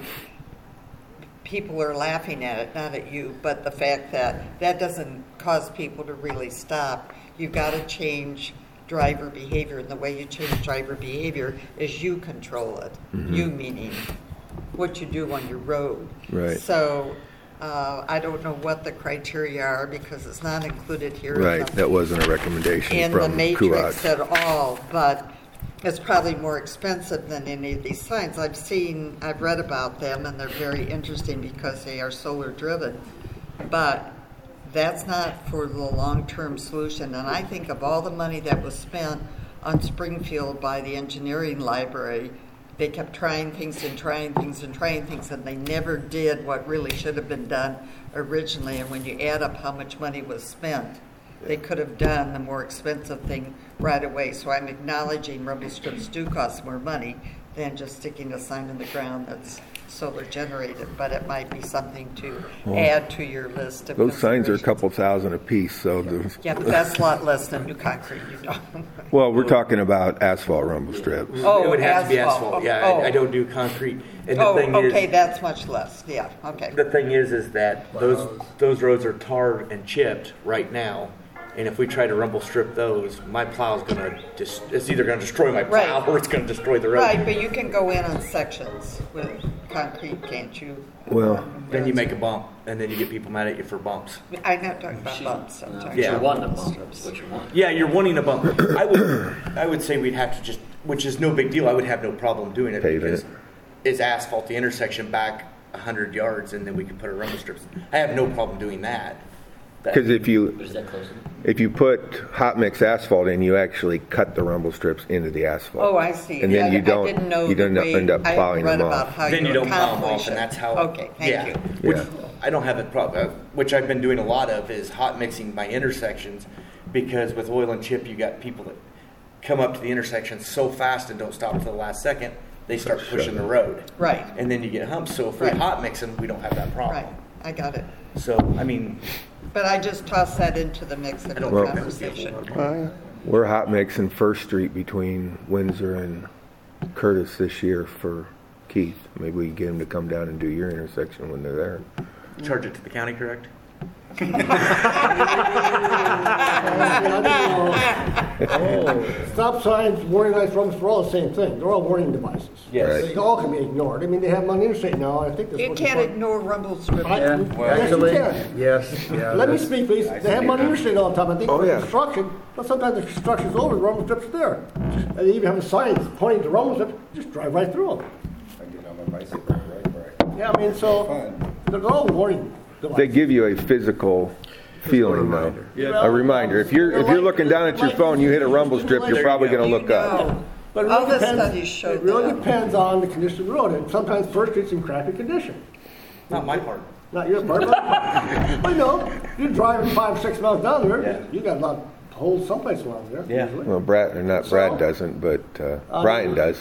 people are laughing at it, not at you, but the fact that that doesn't cause people to really stop. You've got to change driver behavior, and the way you change driver behavior is you control it. You meaning what you do on your road.
Right.
So I don't know what the criteria are, because it's not included here
Right, that wasn't a recommendation
in the
from
matrix
Kuat.
at all, but it's probably more expensive than any of these signs. I've read about them, and they're very interesting because they are solar driven, but that's not for the long-term solution. And I think of all the money that was spent on Springfield by the engineering library, they kept trying things and trying things and trying things, and they never did what really should have been done originally. And when you add up how much money was spent, they could have done the more expensive thing right away. So I'm acknowledging rumble strips do cost more money than just sticking a sign in the ground that's solar generated, but it might be something to add to your list of
Those signs are a
considerations.
couple thousand apiece, so there's,
Yeah, but that's a lot less than new concrete, you know.
well, we're talking about asphalt rumble strips.
Oh,
It would have to be
asphalt.
asphalt. Yeah,
Oh.
I don't do concrete. And the
Oh,
thing
okay,
is,
that's much less, yeah, okay.
the thing is that those roads are tarred and chipped right now. And if we try to rumble strip those, my plow's gonna just, it's either gonna destroy my plow
Right.
or it's gonna destroy the road.
Right, but you can go in on sections with concrete, can't you?
Well,
Then you make a bump, and then you get people mad at you for bumps.
I'm not talking about bumps, I'm talking
Yeah.
about
You want the bump, that's what you want.
Yeah, you're wanting a bump. I would say we'd have to just, which is no big deal. I would have no problem doing it
Pave
because
it.
it's asphalt the intersection back 100 yards, and then we can put a rumble strips. I have no problem doing that.
because
Is that close enough?
if you put hot mix asphalt in, you actually cut the rumble strips into the asphalt.
Oh, I see.
And then
Yeah,
you don't-
I didn't know
you
the
don't
way-
end up plowing
I read
them
about
off.
how
Then you don't plow them
accomplish
off, and
it.
that's how.
Okay, thank
yeah.
you.
Which
Yeah.
I don't have a problem. Which I've been doing a lot of is hot mixing my intersections, because with oil and chip, you got people that come up to the intersection so fast and don't stop until the last second. They start pushing the road,
Right,
and then you get humps. So if we
Right.
hot mix them, we don't have that problem.
right, I got it.
So I mean,
But I just tossed that into the mix of the
don't
Well-
conversation.
We're hot mixing First Street between Windsor and Curtis this year for Keith. Maybe we can get him to come down and do your intersection when they're there.
charge it to the county, correct?
Stop signs, warning lights, rumbles, they're all the same thing. They're all warning devices.
Yes.
They all can be ignored. I mean, they have them on the interstate now, and I think that's
You
what
can't ignore rumble strips.
Yes, you can.
Yes, yeah.
Let me
that's-
speak, please. They have them on the interstate all the time. I think
Oh,
for
yeah.
construction, but sometimes the construction's over, the rumble strips are there. And they even have a sign pointing to rumble strips, just drive right through them.
I get on my bicycle, right?
Yeah, I mean, so, they're all warning devices.
They give you a physical feeling though.
Yeah.
A reminder. If you're looking down at your phone, you hit a rumble strip, you're probably going to look up.
But it
All
really
the
depends,
studies show
it really
that.
depends on the condition of the road, and sometimes First Street's in crappy condition.
Not my part.
Not your part, but I know, you're driving 5 or 6 miles down there,
Yeah.
you got a lot of holes someplace around there.
Yeah.
usually.
Well, Brad doesn't, but Brian does.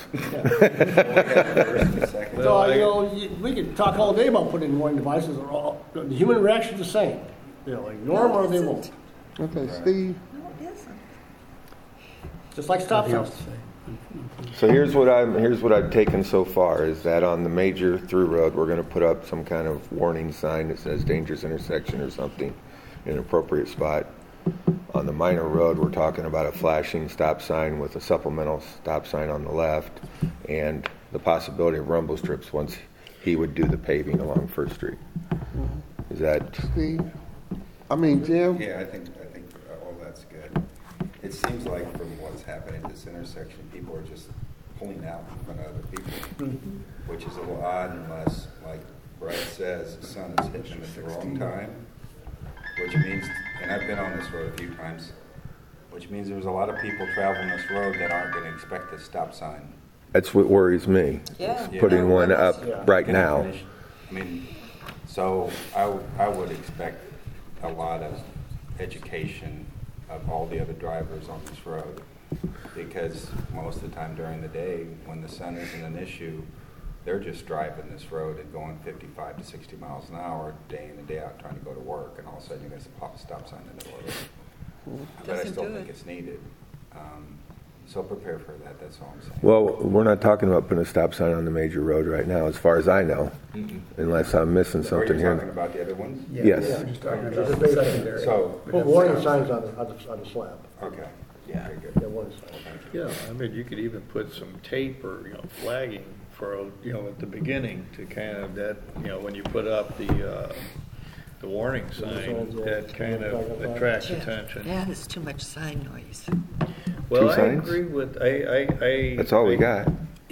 So, you know, we could talk all day about putting in warning devices, or all, the human reaction's the same. They'll ignore them or they won't,
Okay, Steve,
No, it isn't.
just like stop signs.
So here's what I've taken so far is that on the major through road, we're going to put up some kind of warning sign that says dangerous intersection or something in an appropriate spot. On the minor road, we're talking about a flashing stop sign with a supplemental stop sign on the left and the possibility of rumble strips once he would do the paving along First Street. Is that,
Steve, I mean, Jim,
Yeah, I think all that's good. It seems like from what what's happening at this intersection. People are just pulling out in front of other people, which is a little odd unless, like Brad says, the sun is hitting them at the wrong time, which means, and I've been on this road a few times, which means there's a lot of people traveling this road that aren't going to expect a stop sign.
That's what worries me.
Yeah.
Putting one up right
Can I
now.
finish? I mean, so I would expect a lot of education of all the other drivers on this road, because most of the time during the day, when the sun isn't an issue, they're just driving this road and going 55 to 60 miles an hour day in and day out trying to go to work, and all of a sudden you're going to pop a stop sign in the middle of it. But I
Doesn't
still
do
think
it.
it's needed. So prepare for that, that's all I'm saying.
Well, we're not talking about putting a stop sign on the major road right now, as far as I know, unless I'm missing
Are
something
you talking
here.
about the other ones?
Yes.
We're just talking
Just
about
a
the
basic-
secondary.
So,
Put warning signs on the slab.
okay.
Yeah.
Very good.
Yeah, warning signs.
Yeah, I mean, you could even put some tape or, flagging for, at the beginning to kind of that, when you put up the warning sign, that kind of attracts attention.
Yeah, there's too much sign noise.
Well, I
signs?
agree with, I.
That's all we got.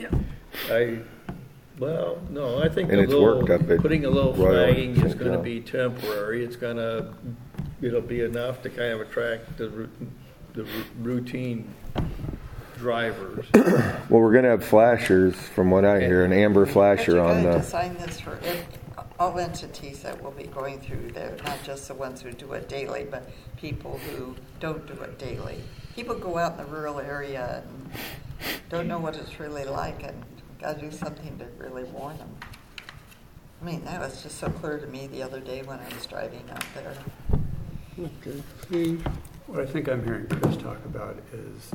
Well, no, I think
And it's worked up at
putting a little
Royal
flagging is
St.
gonna
John.
be temporary. It'll be enough to kind of attract the routine drivers.
Well, we're going to have flashers, from what I hear, an amber
But
flasher
you
on
gotta
the.
design this for all entities that will be going through there, not just the ones who do it daily, but people who don't do it daily. People go out in the rural area and don't know what it's really like, and gotta do something to really warn them. I mean, that was just so clear to me the other day when I was driving out there.
Okay, Steve?
What I think I'm hearing Chris talk about is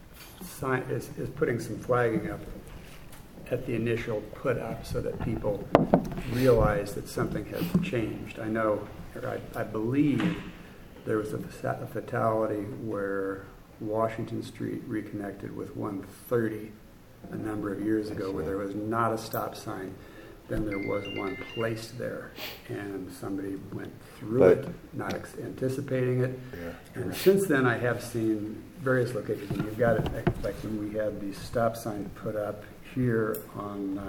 putting some flagging up at the initial put up so that people realize that something has changed. I know, or I believe there was a fatality where Washington Street reconnected with 130 a number of years ago, where there was not a stop sign. Then there was one placed there, and somebody went through it, not anticipating it. And since then, I have seen various locations, and you've got it, like when we had the stop sign put up here on,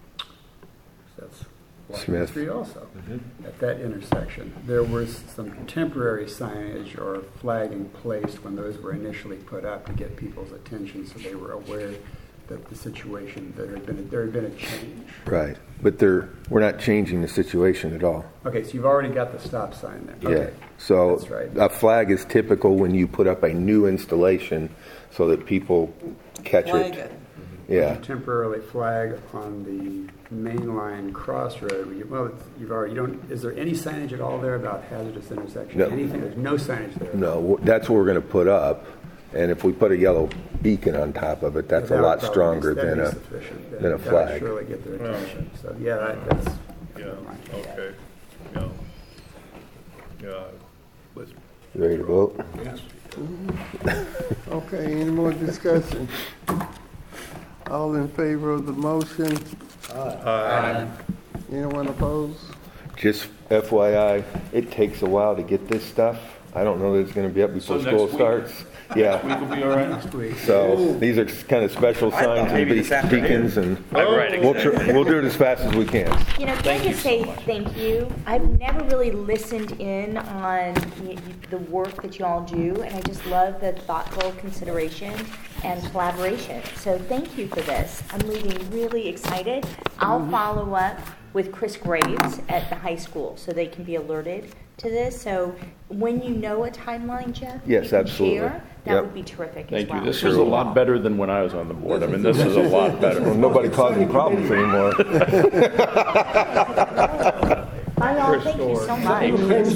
that's Washington
Smith.
Street also, at that intersection. There was some temporary signage or flagging placed when those were initially put up to get people's attention, so they were aware that the situation, there had been a change.
Right. But we're not changing the situation at all.
Okay, so you've already got the stop sign there.
Yeah.
Okay.
So
That's right.
a flag is typical when you put up a new installation so that people catch
Flag
it.
it.
Yeah.
Temporarily flag on the main line crossroad. Is there any signage at all there about hazardous intersection?
No.
Anything? There's no signage there.
No, that's what we're going to put up. And if we put a yellow beacon on top of it, that's a
That would
lot
probably
stronger
be- that'd
than
be
a
sufficient.
than a
That would
flag.
surely get their attention. So yeah, that's.
Yeah,
never mind.
okay, yeah. Yeah, let's
You ready to vote?
Yes.
Okay, any more discussion? All in favor of the motion? Anyone opposed?
Just FYI, it takes a while to get this stuff. I don't know that it's going to be up before
So
school
next week?
starts. Yeah.
Week will be all right.
Next week.
So these are kind of special signs and
maybe this afternoon.
beacons, and
Right,
we'll do it as fast as we can.
You know, can I just say thank you? I've never really listened in on the work that you all do, and I just love the thoughtful consideration and collaboration. So thank you for this. I'm leaving really excited. I'll follow up with Chris Graves at the high school so they can be alerted to this. So when you know a timeline, Jeff,
Yes,
you can
absolutely.
share, that
Yep.
would be terrific
Thank
as well.
you. This is a lot better than when I was on the board. I mean, this is a lot
Well,
better.
nobody causing problems anymore.
Bye, y'all. Thank you so much.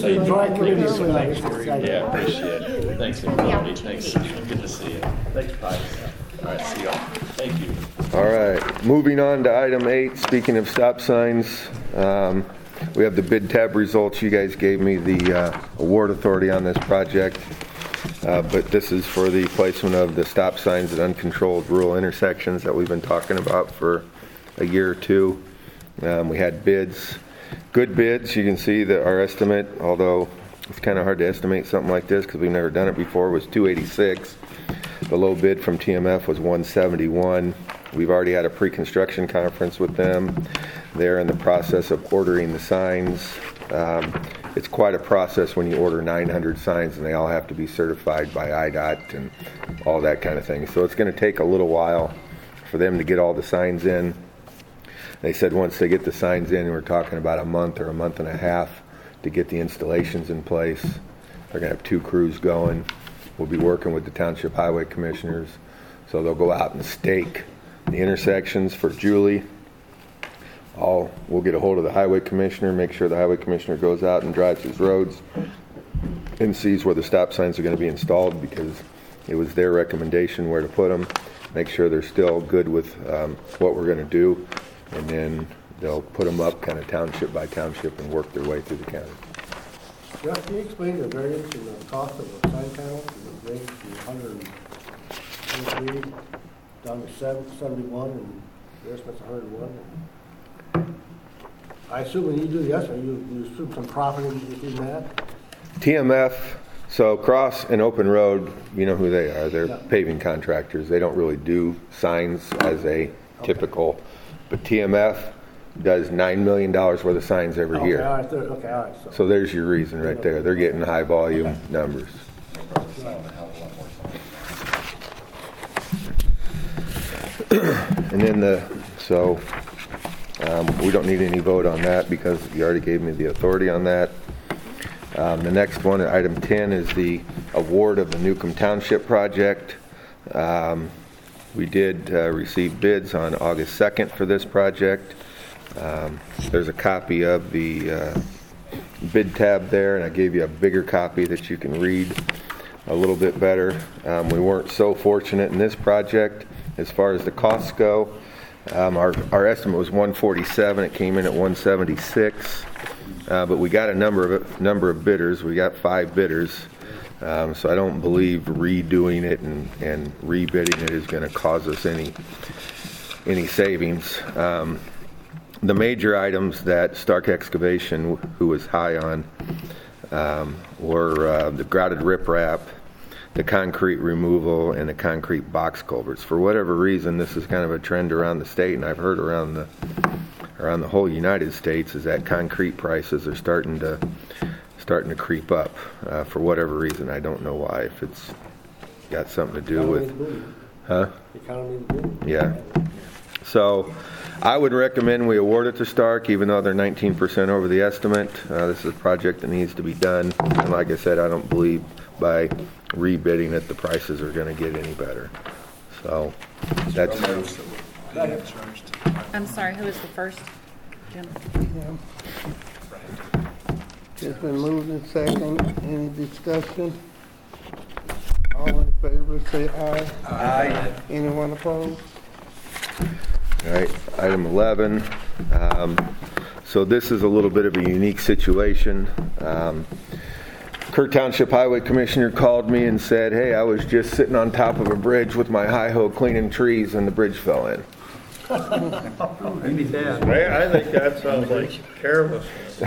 Yeah, appreciate it. Thanks, everybody. Thanks. Good to see you. Thanks, Pi. All right, see y'all. Thank you.
All right, moving on to item 8, speaking of stop signs, we have the bid tab results. You guys gave me the award authority on this project, but this is for the placement of the stop signs at uncontrolled rural intersections that we've been talking about for a year or two. We had bids, good bids. You can see that our estimate, although it's kind of hard to estimate something like this because we've never done it before, was $286. The low bid from TMF was $171. We've already had a pre-construction conference with them. They're in the process of ordering the signs. It's quite a process when you order 900 signs, and they all have to be certified by IDOT and all that kind of thing. So it's going to take a little while for them to get all the signs in. They said once they get the signs in, we're talking about a month or a month and a half to get the installations in place. They're going to have 2 crews going. We'll be working with the township highway commissioners. So they'll go out and stake the intersections for Julie. We'll get a hold of the highway commissioner, make sure the highway commissioner goes out and drives his roads and sees where the stop signs are going to be installed, because it was their recommendation where to put them. Make sure they're still good with what we're going to do, and then they'll put them up kind of township by township and work their way through the county.
Jeff, can you explain the variance in the cost of a sign panel from the range from 123 down to 71, and the estimate's 101? I assume when you do the estimate, you assume some profit in that?
TMF, so Cross and Open Road, you know who they are. They're paving contractors. They don't really do signs as a typical, but TMF does $9 million worth of signs every year.
All right.
So there's your reason right there. They're getting high volume numbers. And then we don't need any vote on that because you already gave me the authority on that. The next one, item 10, is the award of the Newcomb Township project. We did receive bids on August 2nd for this project. There's a copy of the bid tab there, and I gave you a bigger copy that you can read a little bit better. We weren't so fortunate in this project as far as the costs go. Our estimate was 147. It came in at 176, but we got a number of bidders. We got 5 bidders, so I don't believe redoing it and rebidding it is going to cause us any savings. The major items that Stark Excavation, who was high on, were the grouted riprap, the concrete removal, and the concrete box culverts. For whatever reason, this is kind of a trend around the state, and I've heard around the whole United States, is that concrete prices are starting to creep up for whatever reason. I don't know why. If it's got something to do with,
The economy is booming.
yeah. So I would recommend we award it to Stark, even though they're 19% over the estimate. This is a project that needs to be done, and like I said, I don't believe by rebidding it the prices are going to get any better. So that's
I'm sorry, who was the first? Jim?
It's been moved and second. Any discussion? All in favor, say aye.
Aye.
Anyone opposed?
all right. Item 11. So this is a little bit of a unique situation. Kerr Township Highway Commissioner called me and said, hey, I was just sitting on top of a bridge with my hi-ho cleaning trees and the bridge fell in.
Maybe that.
I think that sounds like carelessness.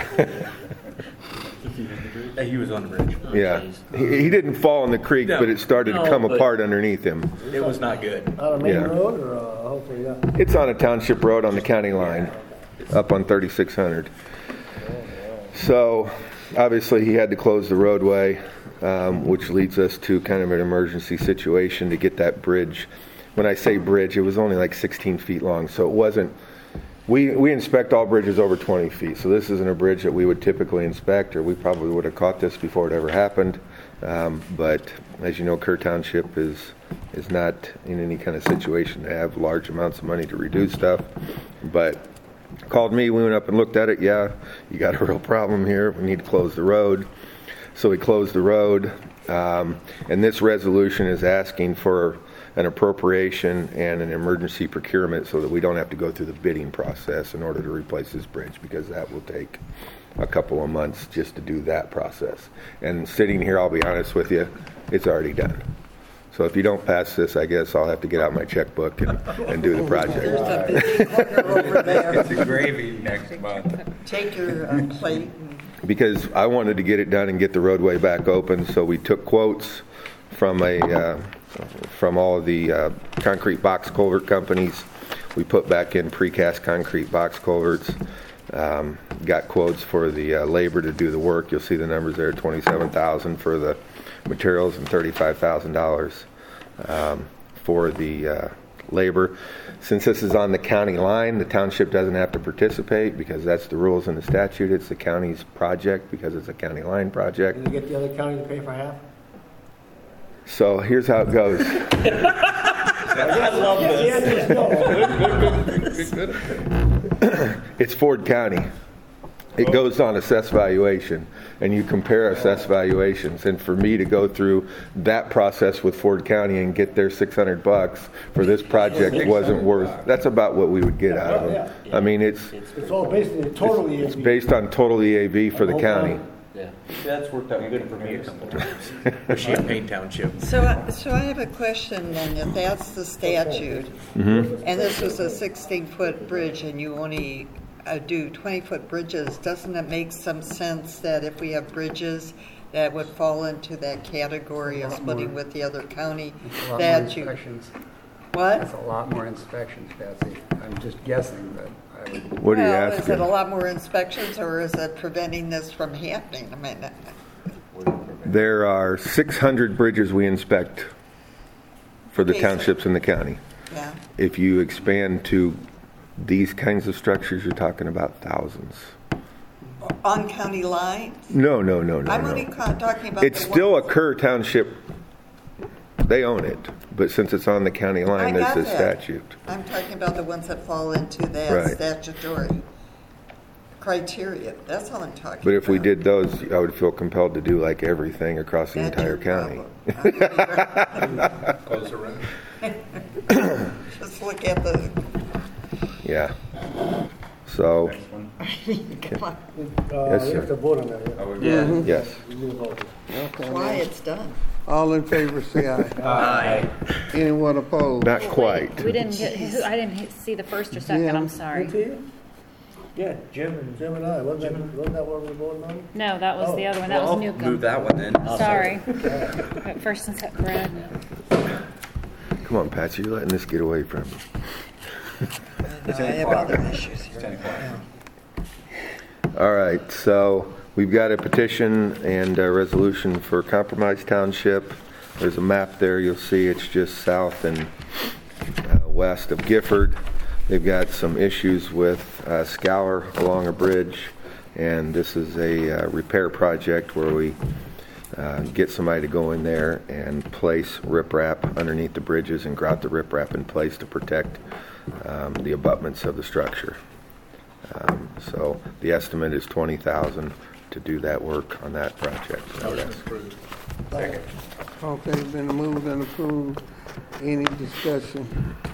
He was on the bridge.
Yeah, he didn't fall in the creek,
No.
but it started to
No,
come
but-
apart underneath him.
It was not good.
On a main
Yeah.
road or hopefully, yeah.
It's on a township road on the county line, up on 3600. So, obviously, he had to close the roadway, which leads us to kind of an emergency situation to get that bridge. When I say bridge, it was only like 16 feet long, so it wasn't. We inspect all bridges over 20 feet, so this isn't a bridge that we would typically inspect, or we probably would have caught this before it ever happened. But as you know, Kerr Township is not in any kind of situation to have large amounts of money to redo stuff. But called me, we went up and looked at it. Yeah, you got a real problem here. We need to close the road. So we closed the road, and this resolution is asking for an appropriation and an emergency procurement so that we don't have to go through the bidding process in order to replace this bridge, because that will take a couple of months just to do that process. And sitting here, I'll be honest with you, it's already done. So if you don't pass this, I guess I'll have to get out my checkbook and do the project.
There's a big hooker over there.
It's a gravy next month.
Take your plate and
Because I wanted to get it done and get the roadway back open, so we took quotes from all of the concrete box culvert companies. We put back in precast concrete box culverts. Got quotes for the labor to do the work. You'll see the numbers there: $27,000 for the materials and $35,000 for the labor. Since this is on the county line, the township doesn't have to participate because that's the rules in the statute. It's the county's project because it's a county line project.
Did you get the other county to pay for half?
So here's how it goes.
I love this.
It's Ford County. It goes on assessed valuation, and you compare assessed valuations. And for me to go through that process with Ford County and get their $600 for this project wasn't worth. That's about what we would get out of them. I mean, it's
all based on total EAV.
It's based on total EAV for the county.
Yeah, that's worked out good for me a couple times.
Champaign Township.
So I have a question then. If that's the statute, and this was a 16-foot bridge, and you only do 20-foot bridges, doesn't it make some sense that if we have bridges that would fall into that category of splitting with the other county, that you... What?
That's a lot more inspections, Betsy. I'm just guessing, but I would.
What are you
Well, is
asking?
it a lot more inspections, or is it preventing this from happening? I mean,
There are 600 bridges we inspect for the
Okay, so-
townships in the county.
yeah.
If you expand to these kinds of structures, you're talking about thousands.
On county lines?
No.
I'm only talking about
It's
the
still a
ones-
Kerr Township. They own it, but since it's on the county line,
I
there's
got
a
that.
statute.
I'm talking about the ones that fall into that
Right.
statutory criteria. That's all I'm talking about.
But if we did those, I would feel compelled to do like everything across the
That's
entire
your
county.
Close the room.
Just look at the,
Yeah. So,
come on,
Yes,
You
sir.
have to vote on that, yeah.
yes.
You need a vote.
Okay,
why it's done.
all in favor, say aye.
Aye.
Anyone opposed?
Not quite.
We didn't get, I didn't see the first or second,
Yeah.
I'm sorry.
Good to you? Yeah, Jim and I, wasn't that what we were voting on?
No, that was the other one, that was
I'll move
Newcomb.
that one then.
Sorry. But first and second, Brad.
Come on, Patsy, you're letting this get away from you.
No, I have other issues here.
All right, so we've got a petition and a resolution for Compromise Township. There's a map there, you'll see it's just south and west of Gifford. They've got some issues with scour along a bridge, and this is a repair project where we get somebody to go in there and place riprap underneath the bridges and grout the riprap in place to protect the abutments of the structure. So the estimate is $20,000 to do that work on that project.
Okay, it's been moved and approved. Any discussion?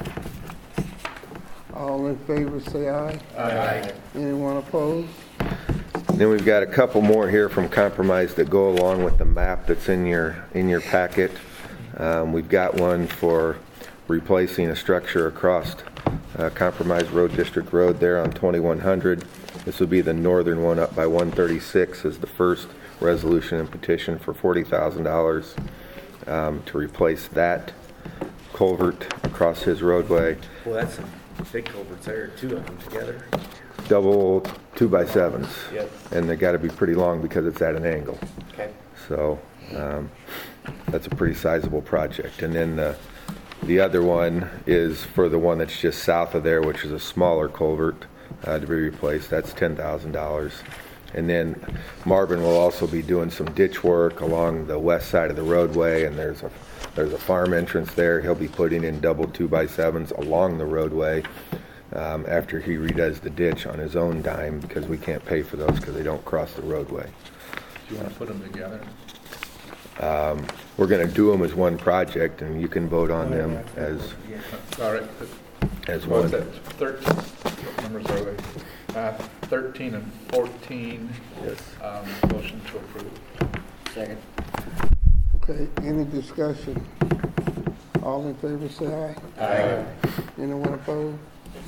All in favor, say aye.
Aye.
Anyone opposed?
Then we've got a couple more here from Compromise that go along with the map that's in your packet. We've got one for replacing a structure across Compromise Road District Road there on 2100. This would be the northern one up by 136 is the first resolution and petition for $40,000 to replace that culvert across his roadway.
Well, that's some big culverts there, two of them together.
Double 2x7s.
Yep.
And they got to be pretty long because it's at an angle.
Okay.
So that's a pretty sizable project. And then the other one is for the one that's just south of there, which is a smaller culvert to be replaced. That's $10,000. And then Marvin will also be doing some ditch work along the west side of the roadway, and there's a farm entrance there. He'll be putting in double 2x7s along the roadway after he redoes the ditch on his own dime, because we can't pay for those because they don't cross the roadway.
Do you want to put them together?
We're going to do them as one project, and you can vote on them as
All right.
one.
What's that, 13, what numbers are they? 13 and 14.
Yes.
Motion to approve.
Second.
Okay, any discussion? All in favor, say aye.
Aye.
Anyone opposed?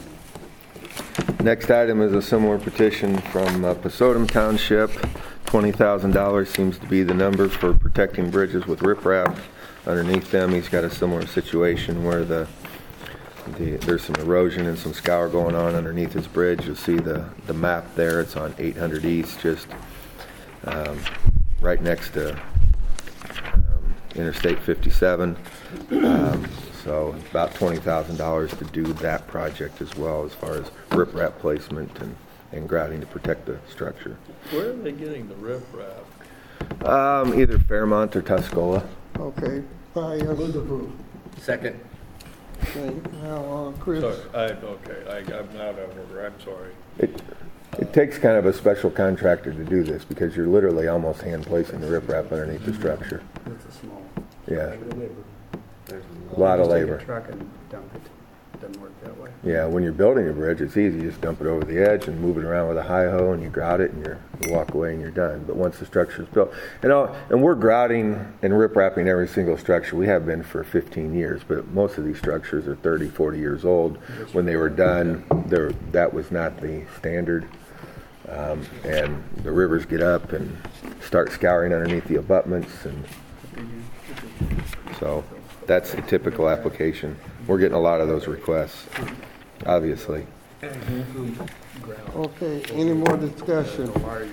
Next item is a similar petition from Pasodum Township. $20,000 seems to be the number for protecting bridges with riprap underneath them. He's got a similar situation where there's some erosion and some scour going on underneath his bridge. You'll see the map there. It's on 800 East, just right next to Interstate 57. So about $20,000 to do that project as well, as far as riprap placement and grouting to protect the structure.
Where are they getting the riprap?
Either Fairmont or Tuscola.
Okay, Pius.
Second.
Okay, now, Chris.
Sorry, I'm not over, I'm sorry.
It takes kind of a special contractor to do this because you're literally almost hand placing the riprap underneath the structure.
It's a small.
Yeah. A lot of labor.
Take a truck and dump it. Doesn't work that way.
Yeah, when you're building a bridge, it's easy. You just dump it over the edge and move it around with a hi-ho, and you grout it, and you walk away, and you're done. But once the structure is built, and we're grouting and riprapping every single structure. We have been for 15 years, but most of these structures are 30, 40 years old. When they were done, that was not the standard. And the rivers get up and start scouring underneath the abutments, and so that's the typical application. We're getting a lot of those requests, obviously.
Okay, any more discussion?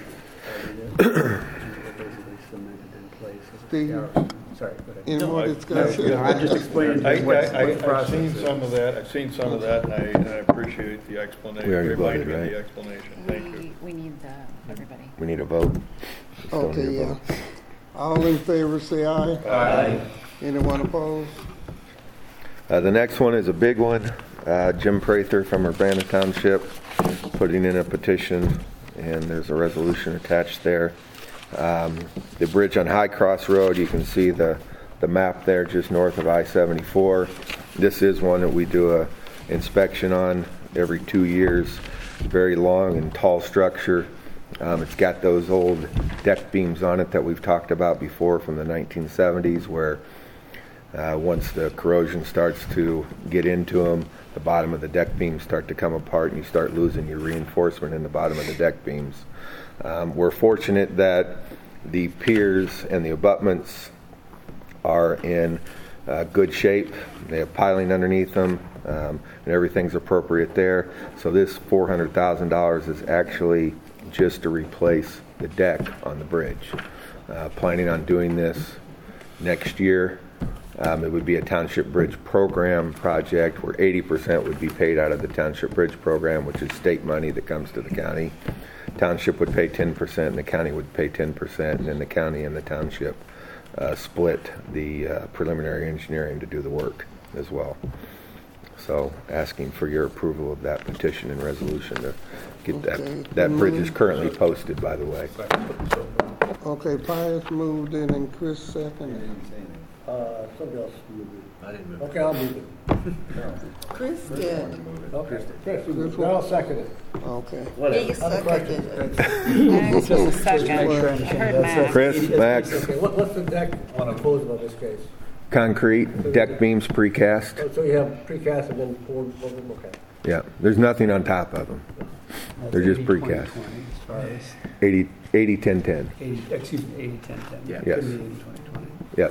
Steve,
Sorry, go ahead.
any more discussion?
I'm just explaining what the process
I've seen
is.
some of that, and I appreciate the explanation.
We already
Reminded
voted,
me of the
right?
explanation, thank you.
We need everybody.
We need a vote. Still need a
Okay, yeah.
vote.
All in favor, say aye.
Aye.
Anyone opposed?
The next one is a big one. Jim Prather from Urbana Township putting in a petition, and there's a resolution attached there. The bridge on High Cross Road, you can see the map there just north of I-74. This is one that we do a inspection on every 2 years. Very long and tall structure. It's got those old deck beams on it that we've talked about before from the 1970s, where once the corrosion starts to get into them, the bottom of the deck beams start to come apart and you start losing your reinforcement in the bottom of the deck beams. We're fortunate that the piers and the abutments are in good shape. They have piling underneath them, and everything's appropriate there. So this $400,000 is actually just to replace the deck on the bridge. Planning on doing this next year. It would be a township bridge program project where 80% would be paid out of the township bridge program, which is state money that comes to the county. Township would pay 10% and the county would pay 10%, and then the county and the township split the preliminary engineering to do the work as well. So asking for your approval of that petition and resolution to get that bridge is currently posted, by the way.
Okay, Pius moved in and Chris seconded.
Somebody else moved it.
I didn't move it.
Okay, I'll move it.
Chris did.
Okay, Chris, I'll second it.
Okay.
He seconded it.
Max was the second. I heard Max.
Chris, Max,
Okay, what's the deck proposal in this case?
concrete, deck beams precast.
So you have precast and then poured, okay.
Yeah, there's nothing on top of them. They're just
80,
precast.
20, 20, as far as
80, 10, 10.
80, excuse me, 80, 10, 10.
Yeah.
Yes.
Could be 80, 20, 20.
Yep.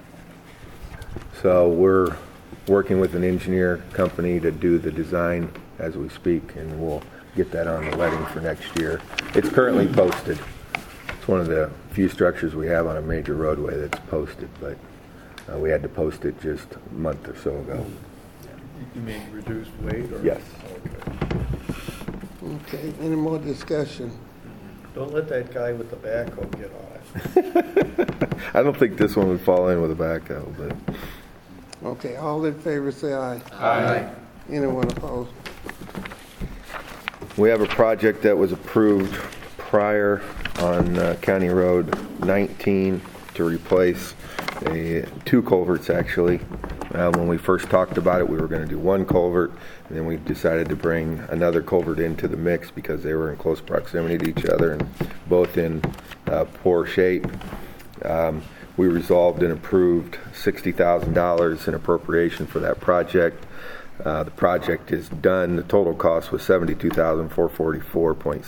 So we're working with an engineer company to do the design as we speak, and we'll get that on the letting for next year. It's currently posted. It's one of the few structures we have on a major roadway that's posted, but we had to post it just a month or so ago.
You mean reduced weight or?
Yes.
Okay, any more discussion?
Don't let that guy with the backhoe get on it.
I don't think this one would fall in with a backhoe, but
Okay, all in favor, say aye.
Aye.
Anyone opposed?
we have a project that was approved prior on County Road 19 to replace two culverts, actually. When we first talked about it, we were going to do one culvert, and then we decided to bring another culvert into the mix because they were in close proximity to each other and both in poor shape. We resolved and approved $60,000 in appropriation for that project. The project is done. The total cost was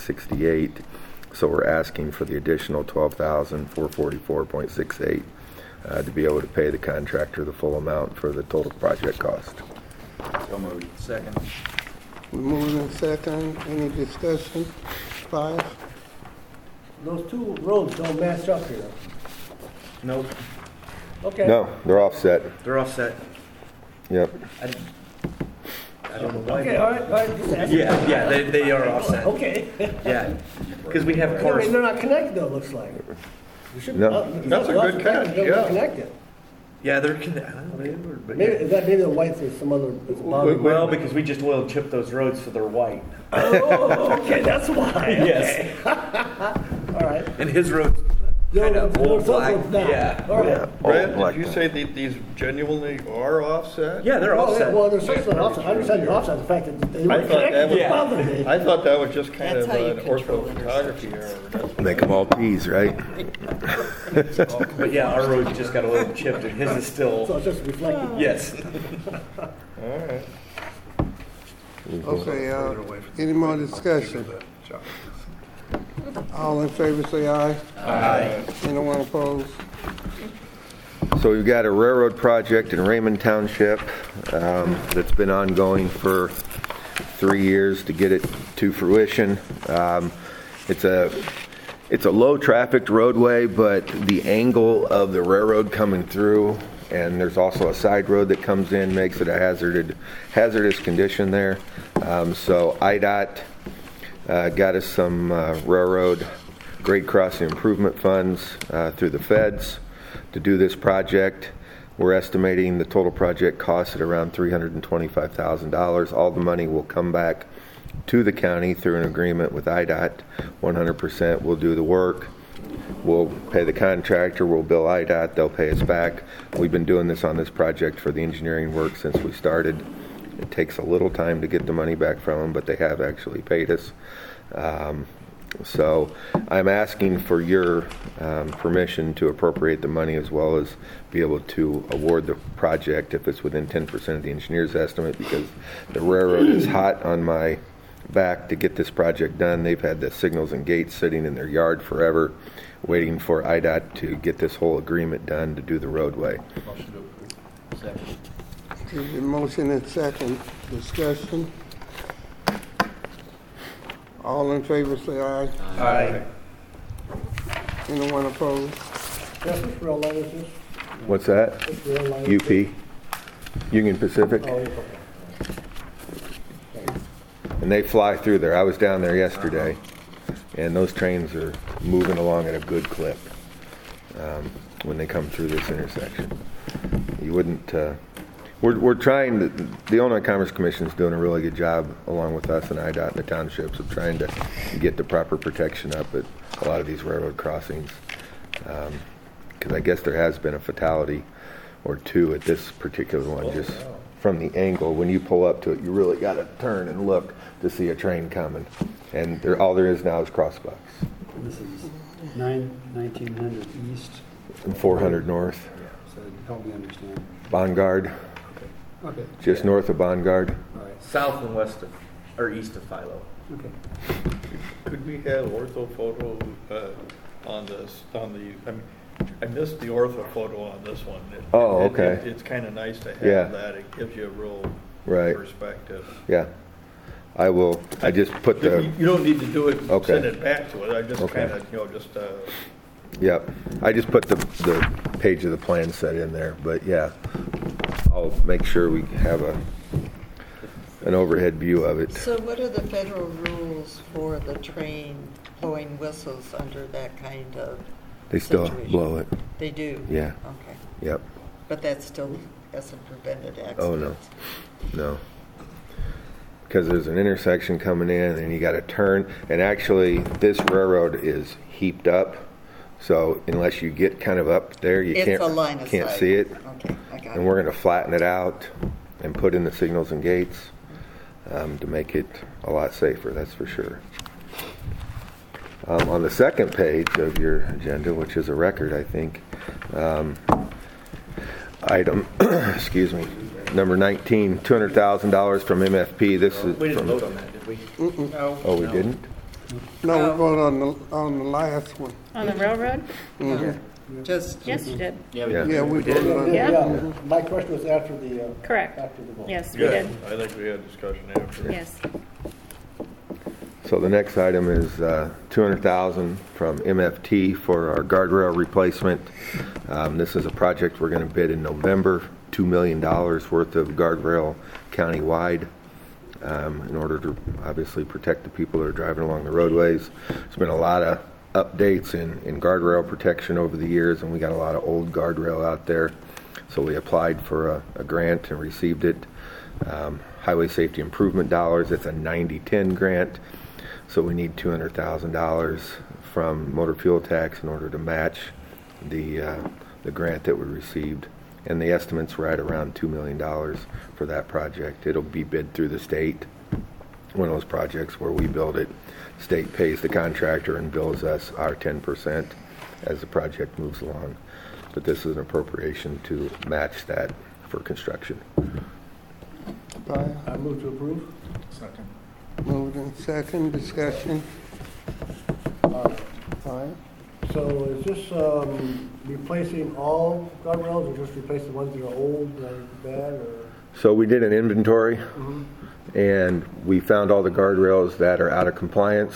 $72,444.68. So we're asking for the additional $12,444.68 to be able to pay the contractor the full amount for the total project cost.
So moved. Second.
Moving in second, any discussion? 5?
Those two roads don't match up here.
Nope,
Okay.
No, they're offset.
they're offset.
Yep.
I don't know why.
Okay, all right. Just asking.
Yeah, they are offset.
Okay.
Yeah, because we have
I
cars.
mean, they're not connected though, it looks like. They should-
No.
That's a good catch,
They're
yeah.
connected.
Yeah, they're connected.
Maybe, is that maybe the white is some other, it's a bond.
Well, because we just oil chip those roads so they're white.
Oh, okay, that's why.
Yes.
All right.
And his road's kind of
Yours
old
also
black.
is not.
Yeah.
All right.
Brad,
black
did you
pen.
say that these genuinely are offset?
Yeah, they're
Oh, yeah,
offset.
well, there's something offset. I understand you're offset, the fact that they
I
were
thought that
connected
was,
to bothered me.
I thought that was just kind
That's
of
how you
an
control
orthophotography error. That's-
Make them all P's, right?
But yeah, our road just got a little chipped and his is
So
still,
it's just reflecting.
yes.
All right.
Okay, any more discussion? All in favor say aye.
Aye.
Anyone opposed?
So we've got a railroad project in Raymond Township that's been ongoing for 3 years to get it to fruition. It's a low trafficked roadway, but the angle of the railroad coming through, and there's also a side road that comes in, makes it a hazardous condition there. So IDOT got us some railroad grade crossing improvement funds through the feds to do this project. We're estimating the total project cost at around $325,000. All the money will come back to the county through an agreement with IDOT. 100% will do the work. We'll pay the contractor, we'll bill IDOT, they'll pay us back. We've been doing this on this project for the engineering work since we started. It takes a little time to get the money back from them, but they have actually paid us. So I'm asking for your permission to appropriate the money as well as be able to award the project if it's within 10% of the engineer's estimate, because the railroad is hot on my back to get this project done. They've had the signals and gates sitting in their yard forever waiting for IDOT to get this whole agreement done to do the roadway.
Motion to approve. Second.
Is the motion and second discussion? All in favor say aye.
Aye.
Anyone opposed?
Yes, which rail line is this?
What's that?
Which rail line is this?
UP, Union Pacific.
Oh, okay.
And they fly through there. I was down there yesterday, and those trains are moving along at a good clip when they come through this intersection. You wouldn't. We're trying to. The Illinois Commerce Commission is doing a really good job, along with us and IDOT and the townships, of trying to get the proper protection up at a lot of these railroad crossings. Because I guess there has been a fatality or two at this particular one, just from the angle. When you pull up to it, you really got to turn and look to see a train coming. And all there is now is crossbucks.
This is 1900 East.
And 400 North.
Yeah, so help me understand.
Bongard,
Okay.
just north of Bongard.
All right.
South and west of, or east of Philo.
Okay.
Could we have orthophoto on this, on the, I missed the orthophoto on this one.
Oh, okay.
It's kind of nice to
Yeah.
have that. It gives you a real
Right.
perspective.
Yeah. I will. I just put the.
You don't need to do it,
Okay.
send it back to it. I just
Okay.
kind of, just,
Yep. I just put the page of the plan set in there, but yeah, I'll make sure we have an overhead view of it.
So what are the federal rules for the train blowing whistles under that kind of
They still
situation?
blow it.
They do?
Yeah.
Okay.
Yep.
But that still hasn't prevented accidents?
Oh, no. No. Because there's an intersection coming in and you got to turn. And actually, this railroad is heaped up. So unless you get kind of up there, you
It's a line of
can't
sight.
see it.
Okay, I got it.
And we're going to flatten it out and put in the signals and gates to make it a lot safer, that's for sure. On the second page of your agenda, which is a record, I think, item, excuse me, number 19, $200,000 from MFP. This is
We didn't
from,
vote on that, did we?
No.
oh, we didn't?
No, we voted on the last one.
On the railroad?
Mhm.
Just,
Yes, you did.
Yeah, we did.
Yeah.
My question was after the,
Correct.
after the vote.
Yes, we
Yeah,
did.
I think we had discussion after.
Yes.
So the next item is $200,000 from MFT for our guardrail replacement. This is a project we're going to bid in November, $2 million worth of guardrail countywide in order to obviously protect the people that are driving along the roadways. There's been a lot of updates in guardrail protection over the years, and we got a lot of old guardrail out there. So we applied for a grant and received it. Highway Safety Improvement dollars, it's a 90-10 grant. So we need $200,000 from motor fuel tax in order to match the grant that we received. And the estimate's right around $2 million for that project. It'll be bid through the state. One of those projects where we build it, state pays the contractor and bills us our 10% as the project moves along. But this is an appropriation to match that for construction.
I move to approve.
Second.
Moved in second, discussion. Aye.
So is this replacing all guardrails or just replace the ones that are old and bad or?
So we did an inventory and we found all the guardrails that are out of compliance.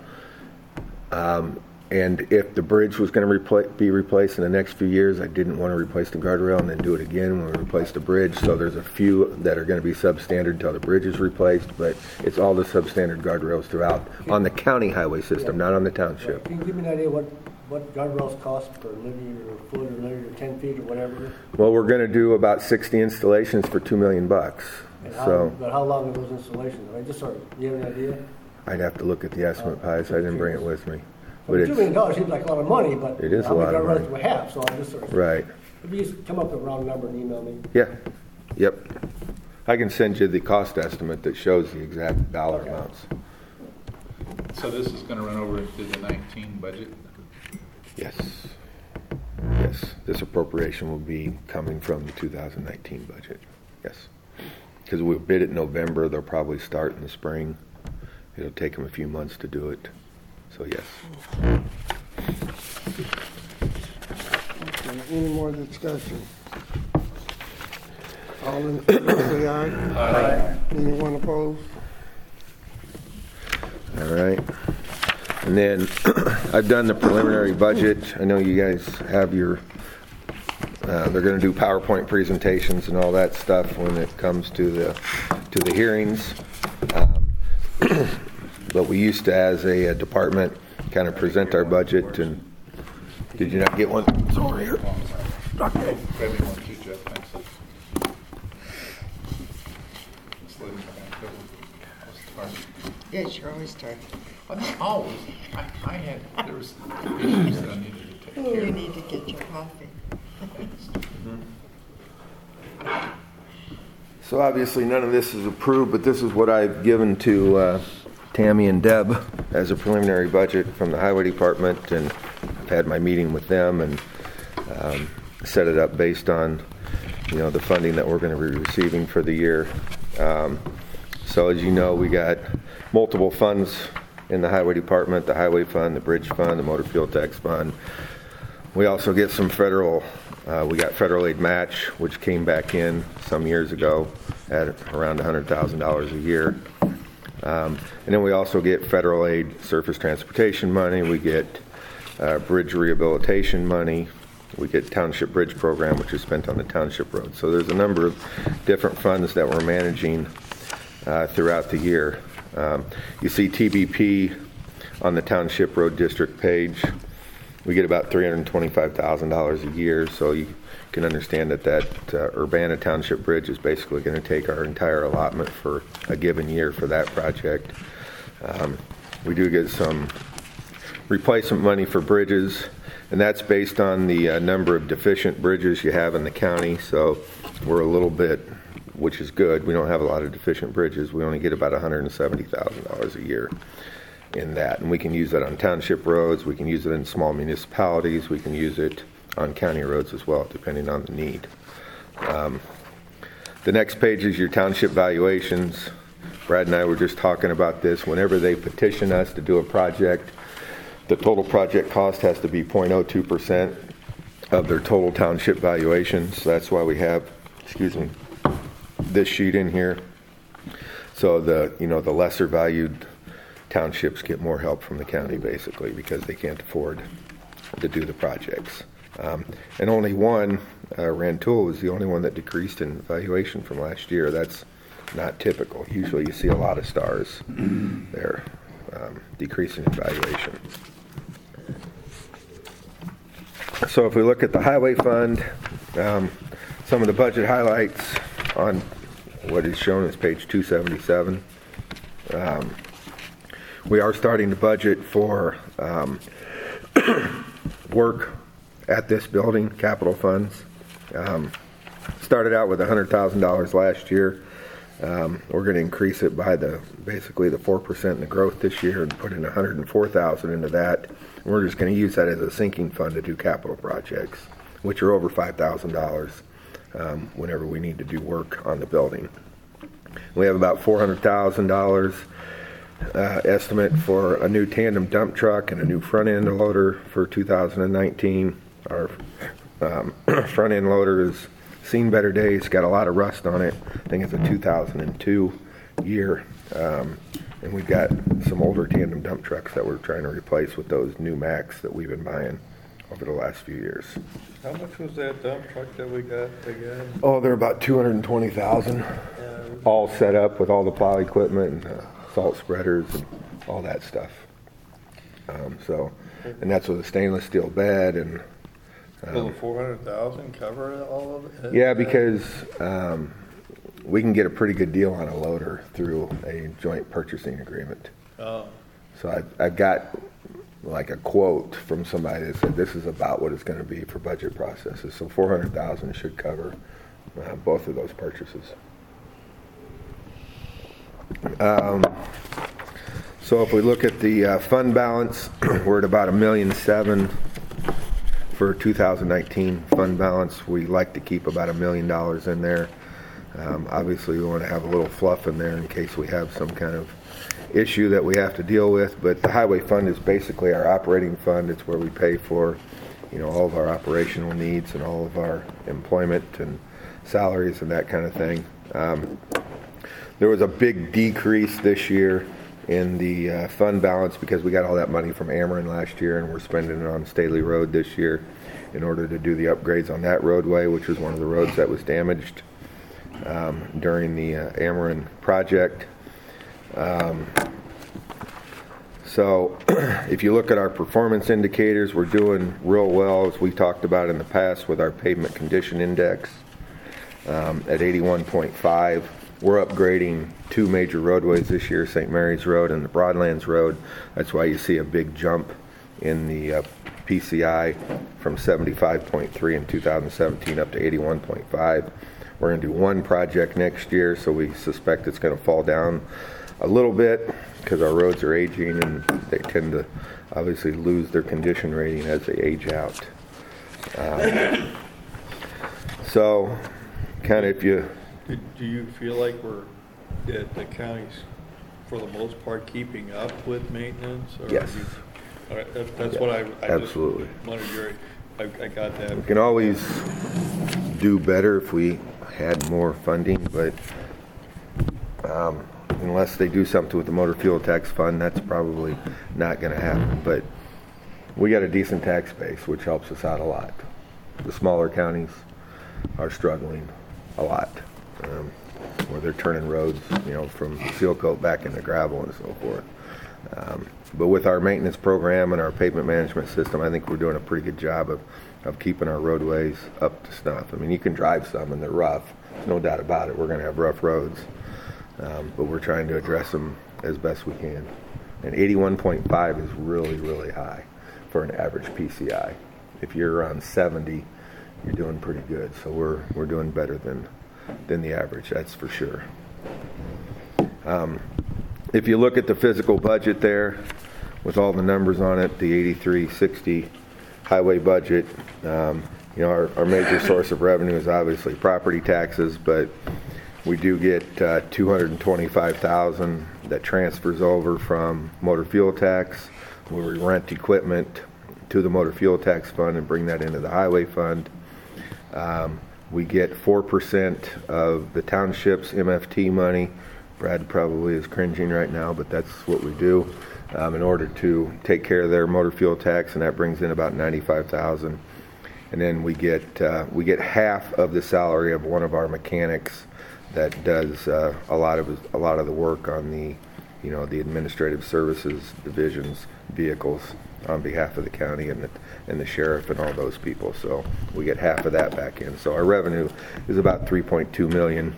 And if the bridge was going to be replaced in the next few years, I didn't want to replace the guardrail and then do it again when we replace the bridge. So there's a few that are going to be substandard until the bridge is replaced, but it's all the substandard guardrails throughout on the county highway system, not on the township.
Can you give me an idea what guardrails cost per linear foot or linear 10 feet or whatever?
Well, we're going to do about 60 installations for $2 million.
But how long are those installations? I just sort of, do you have an idea?
I'd have to look at the estimate, Pius. I didn't bring it with me.
Well, $2 million seems like a lot of money, but
it is
how
a
many
lot of money.
guardrails do we have? So I just sort of.
Right.
If you just come up with a round number and email me.
Yeah. Yep. I can send you the cost estimate that shows the exact dollar amounts.
So this is going to run over into the 19 budget?
Yes. Yes. This appropriation will be coming from the 2019 budget. Yes. Because we'll bid it in November. They'll probably start in the spring. It'll take them a few months to do it. So, yes.
Okay, any more discussion? All in favor, say aye. Aye. Anyone opposed?
All right. And then I've done the preliminary budget. I know you guys have your, they're going to do PowerPoint presentations and all that stuff when it comes to the hearings. But we used to, as a department, kind of present our budget. And did you not get one? It's over here. Okay.
yes, you're always tired.
Well, not always. There was issues that I needed to take care of.
You need to get your coffee.
So obviously none of this is approved, but this is what I've given to Tammy and Deb as a preliminary budget from the Highway Department, and I've had my meeting with them and set it up based on, the funding that we're going to be receiving for the year. So as you know, we got multiple funds in the Highway Department: the Highway Fund, the Bridge Fund, the Motor Fuel Tax Fund. We also get some federal. We got federal aid match, which came back in some years ago at around $100,000 a year. And then we also get federal aid surface transportation money. We get bridge rehabilitation money. We get township bridge program, which is spent on the township road. So there's a number of different funds that we're managing throughout the year. You see TBP on the township road district page. We get about $325,000 a year, so you can understand that Urbana Township Bridge is basically going to take our entire allotment for a given year for that project. We do get some replacement money for bridges, and that's based on the number of deficient bridges you have in the county. So we're a little bit, which is good. We don't have a lot of deficient bridges. We only get about $170,000 a year in that, and we can use that on township roads. We can use it in small municipalities. We can use it on county roads as well, depending on the need. The next page is your township valuations. Brad and I were just talking about this. Whenever they petition us to do a project, the total project cost has to be 0.02%. of their total township valuations. That's why we have, this sheet in here. So the lesser valued townships get more help from the county basically because they can't afford to do the projects. And only one, Rantoul, was the only one that decreased in valuation from last year. That's not typical. Usually you see a lot of stars there decreasing in valuation. So if we look at the highway fund, some of the budget highlights on what is shown is page 277. We are starting to budget for work at this building, capital funds. Started out with $100,000 last year. We're going to increase it by basically the 4% in the growth this year and put in $104,000 into that. And we're just going to use that as a sinking fund to do capital projects, which are over $5,000 whenever we need to do work on the building. We have about $400,000 estimate for a new tandem dump truck and a new front end loader for 2019. Our front end loader has seen better days, got a lot of rust on it. I think it's a 2002 year. And we've got some older tandem dump trucks that we're trying to replace with those new Macs that we've been buying over the last few years.
How much was that dump truck that we got again?
Oh, they're about $220,000, all set up with all the plow equipment and salt spreaders and all that stuff. And that's with a stainless steel bed. And
will the $400,000 cover all of it?
Yeah, because we can get a pretty good deal on a loader through a joint purchasing agreement.
Oh.
So I've got like a quote from somebody that said this is about what it's going to be for budget processes. So $400,000 should cover both of those purchases. So if we look at the fund balance, we're at about $1.7 million for 2019 fund balance. We like to keep about $1 million in there. Obviously, we want to have a little fluff in there in case we have some kind of issue that we have to deal with. But the highway fund is basically our operating fund. It's where we pay for, all of our operational needs and all of our employment and salaries and that kind of thing. There was a big decrease this year in the fund balance because we got all that money from Ameren last year, and we're spending it on Staley Road this year in order to do the upgrades on that roadway, which was one of the roads that was damaged during the Ameren project. So if you look at our performance indicators, we're doing real well, as we talked about in the past with our pavement condition index at 81.5. We're upgrading two major roadways this year, St. Mary's Road and the Broadlands Road. That's why you see a big jump in the PCI from 75.3 in 2017 up to 81.5. We're going to do one project next year, so we suspect it's going to fall down a little bit because our roads are aging and they tend to obviously lose their condition rating as they age out. So kind of if you...
Do you feel like that the county's, for the most part, keeping up with maintenance? Or
yes.
All right, that's what I
absolutely.
Just wanted I got that.
We can always do better if we had more funding, but unless they do something with the motor fuel tax fund, that's probably not going to happen. But we got a decent tax base, which helps us out a lot. The smaller counties are struggling a lot. Where they're turning roads, from seal coat back into gravel and so forth. But with our maintenance program and our pavement management system, I think we're doing a pretty good job of keeping our roadways up to snuff. I mean, you can drive some and they're rough. There's no doubt about it. We're going to have rough roads. But we're trying to address them as best we can. And 81.5 is really, really high for an average PCI. If you're around 70, you're doing pretty good. So we're doing better than the average, that's for sure. If you look at the physical budget there with all the numbers on it, the 8360 highway budget, our major source of revenue is obviously property taxes, but we do get $225,000 that transfers over from motor fuel tax where we rent equipment to to the motor fuel tax fund and bring that into the highway fund. We get 4% of the township's MFT money. Brad probably is cringing right now, but that's what we do in order to take care of their motor fuel tax, and that brings in about $95,000. And then we get half of the salary of one of our mechanics that does a lot of the work on the administrative services division's vehicles on behalf of the county and the sheriff and all those people. So we get half of that back in. So our revenue is about $3.2 million.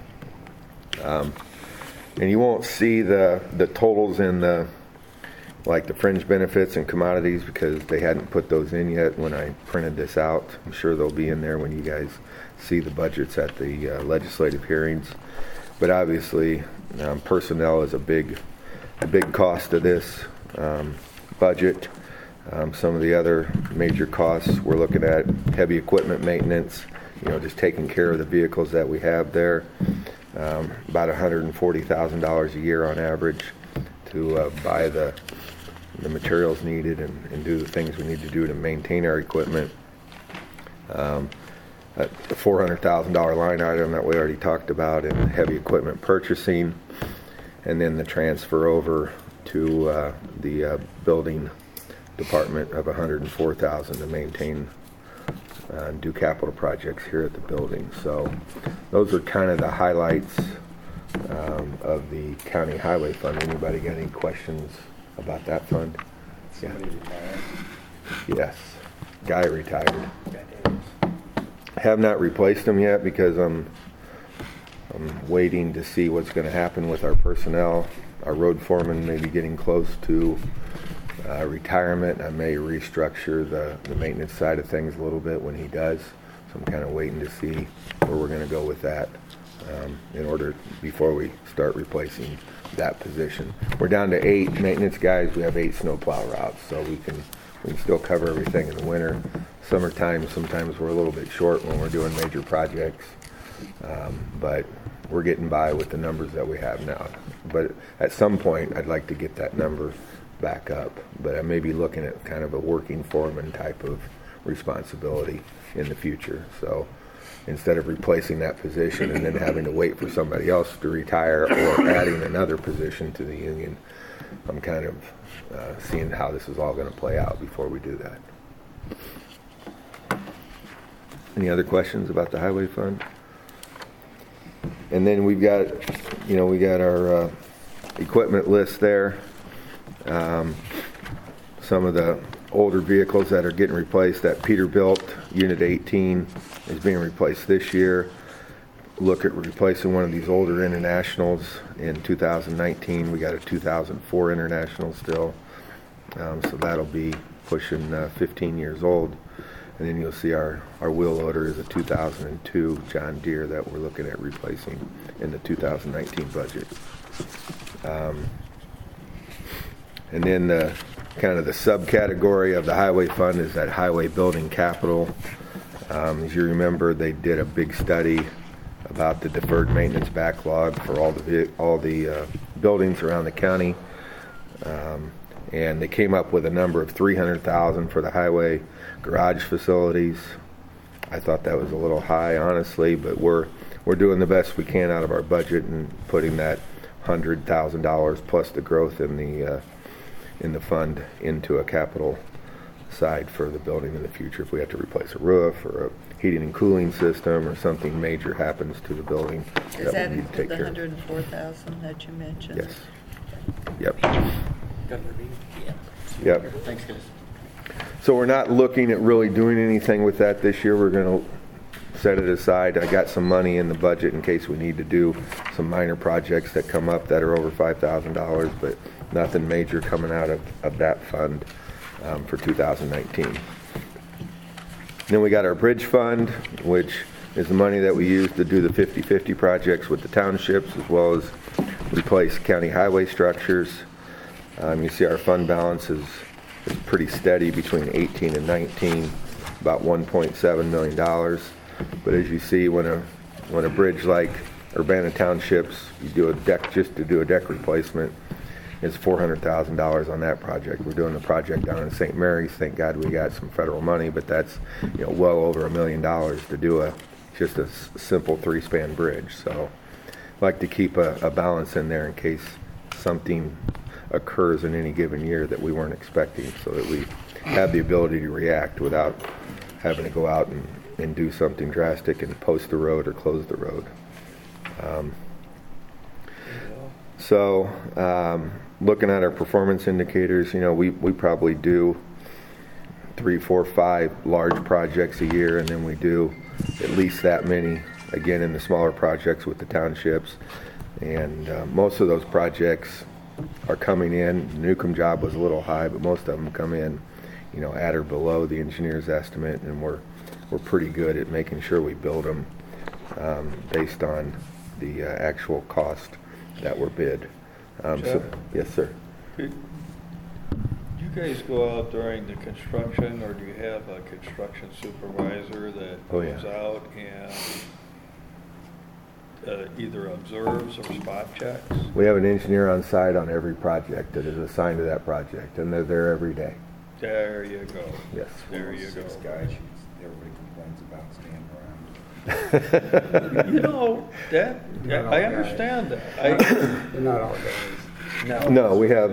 And you won't see the totals in the fringe benefits and commodities because they hadn't put those in yet when I printed this out. I'm sure they'll be in there when you guys see the budgets at the legislative hearings. But obviously, personnel is a big cost of this budget. Some of the other major costs we're looking at: heavy equipment maintenance, just taking care of the vehicles that we have there. About $140,000 a year on average to buy the materials needed and do the things we need to do to maintain our equipment. The $400,000 line item that we already talked about in heavy equipment purchasing, and then the transfer over to the building department of $104,000 to maintain and do capital projects here at the building. So those are kind of the highlights of the county highway fund. Anybody got any questions about that fund?
Somebody retired?
Yes, guy retired. Have not replaced him yet because I'm waiting to see what's going to happen with our personnel. Our road foreman may be getting close to retirement. I may restructure the maintenance side of things a little bit when he does. So I'm kind of waiting to see where we're going to go with that before we start replacing that position. We're down to 8 maintenance guys. We have 8 snowplow routes, so we can still cover everything in the winter. Summertime, sometimes we're a little bit short when we're doing major projects, but we're getting by with the numbers that we have now. But at some point, I'd like to get that number back up. But I may be looking at kind of a working foreman type of responsibility in the future. So instead of replacing that position and then having to wait for somebody else to retire or adding another position to the union, I'm kind of seeing how this is all going to play out before we do that. Any other questions about the highway fund? And then we got our equipment list there. Some of the older vehicles that are getting replaced, that Peterbilt Unit 18 is being replaced this year. Look at replacing one of these older Internationals in 2019. We got a 2004 International still, so that'll be pushing 15 years old. And then you'll see our wheel loader is a 2002 John Deere that we're looking at replacing in the 2019 budget. And then the kind of the subcategory of the highway fund is that highway building capital. As you remember, they did a big study about the deferred maintenance backlog for all the buildings around the county, and they came up with a number of $300,000 for the highway garage facilities. I thought that was a little high, honestly, but we're doing the best we can out of our budget and putting that $100,000 plus the growth in the fund into a capital side for the building in the future. If we have to replace a roof or a heating and cooling system or something major happens to the building,
Is that
we need to take
the
care of.
$104,000 that you mentioned?
Yes. Yep.
Governor Reed? Yeah.
Yep.
Thanks, guys.
So we're not looking at really doing anything with that this year. We're going to set it aside. I got some money in the budget in case we need to do some minor projects that come up that are over $5,000, but nothing major coming out of that fund for 2019. Then we got our bridge fund, which is the money that we use to do the 50/50 projects with the townships as well as replace county highway structures. You see our fund balance is pretty steady between 18 and 19, about $1.7 million. But as you see, when a bridge like Urbana Townships, you do a deck just to do a deck replacement, It's $400,000 on that project. We're doing the project down in St. Mary's. Thank God we got some federal money, but that's, well over $1 million to do just a simple 3-span bridge. So I'd like to keep a balance in there in case something occurs in any given year that we weren't expecting, so that we have the ability to react without having to go out and do something drastic and post the road or close the road. Looking at our performance indicators, we probably do 3, 4, 5 large projects a year, and then we do at least that many again in the smaller projects with the townships. And most of those projects are coming in. The Newcomb job was a little high, but most of them come in, at or below the engineer's estimate, and we're pretty good at making sure we build them based on the actual cost that were bid. Yes, sir.
Do you guys go out during the construction, or do you have a construction supervisor that goes out and either observes or spot checks?
We have an engineer on site on every project that is assigned to that project, and they're there every day.
There you go.
Yes.
There you go.
6 guys, everybody complains about standing around.
That I understand that.
They're not all guys.
No, we have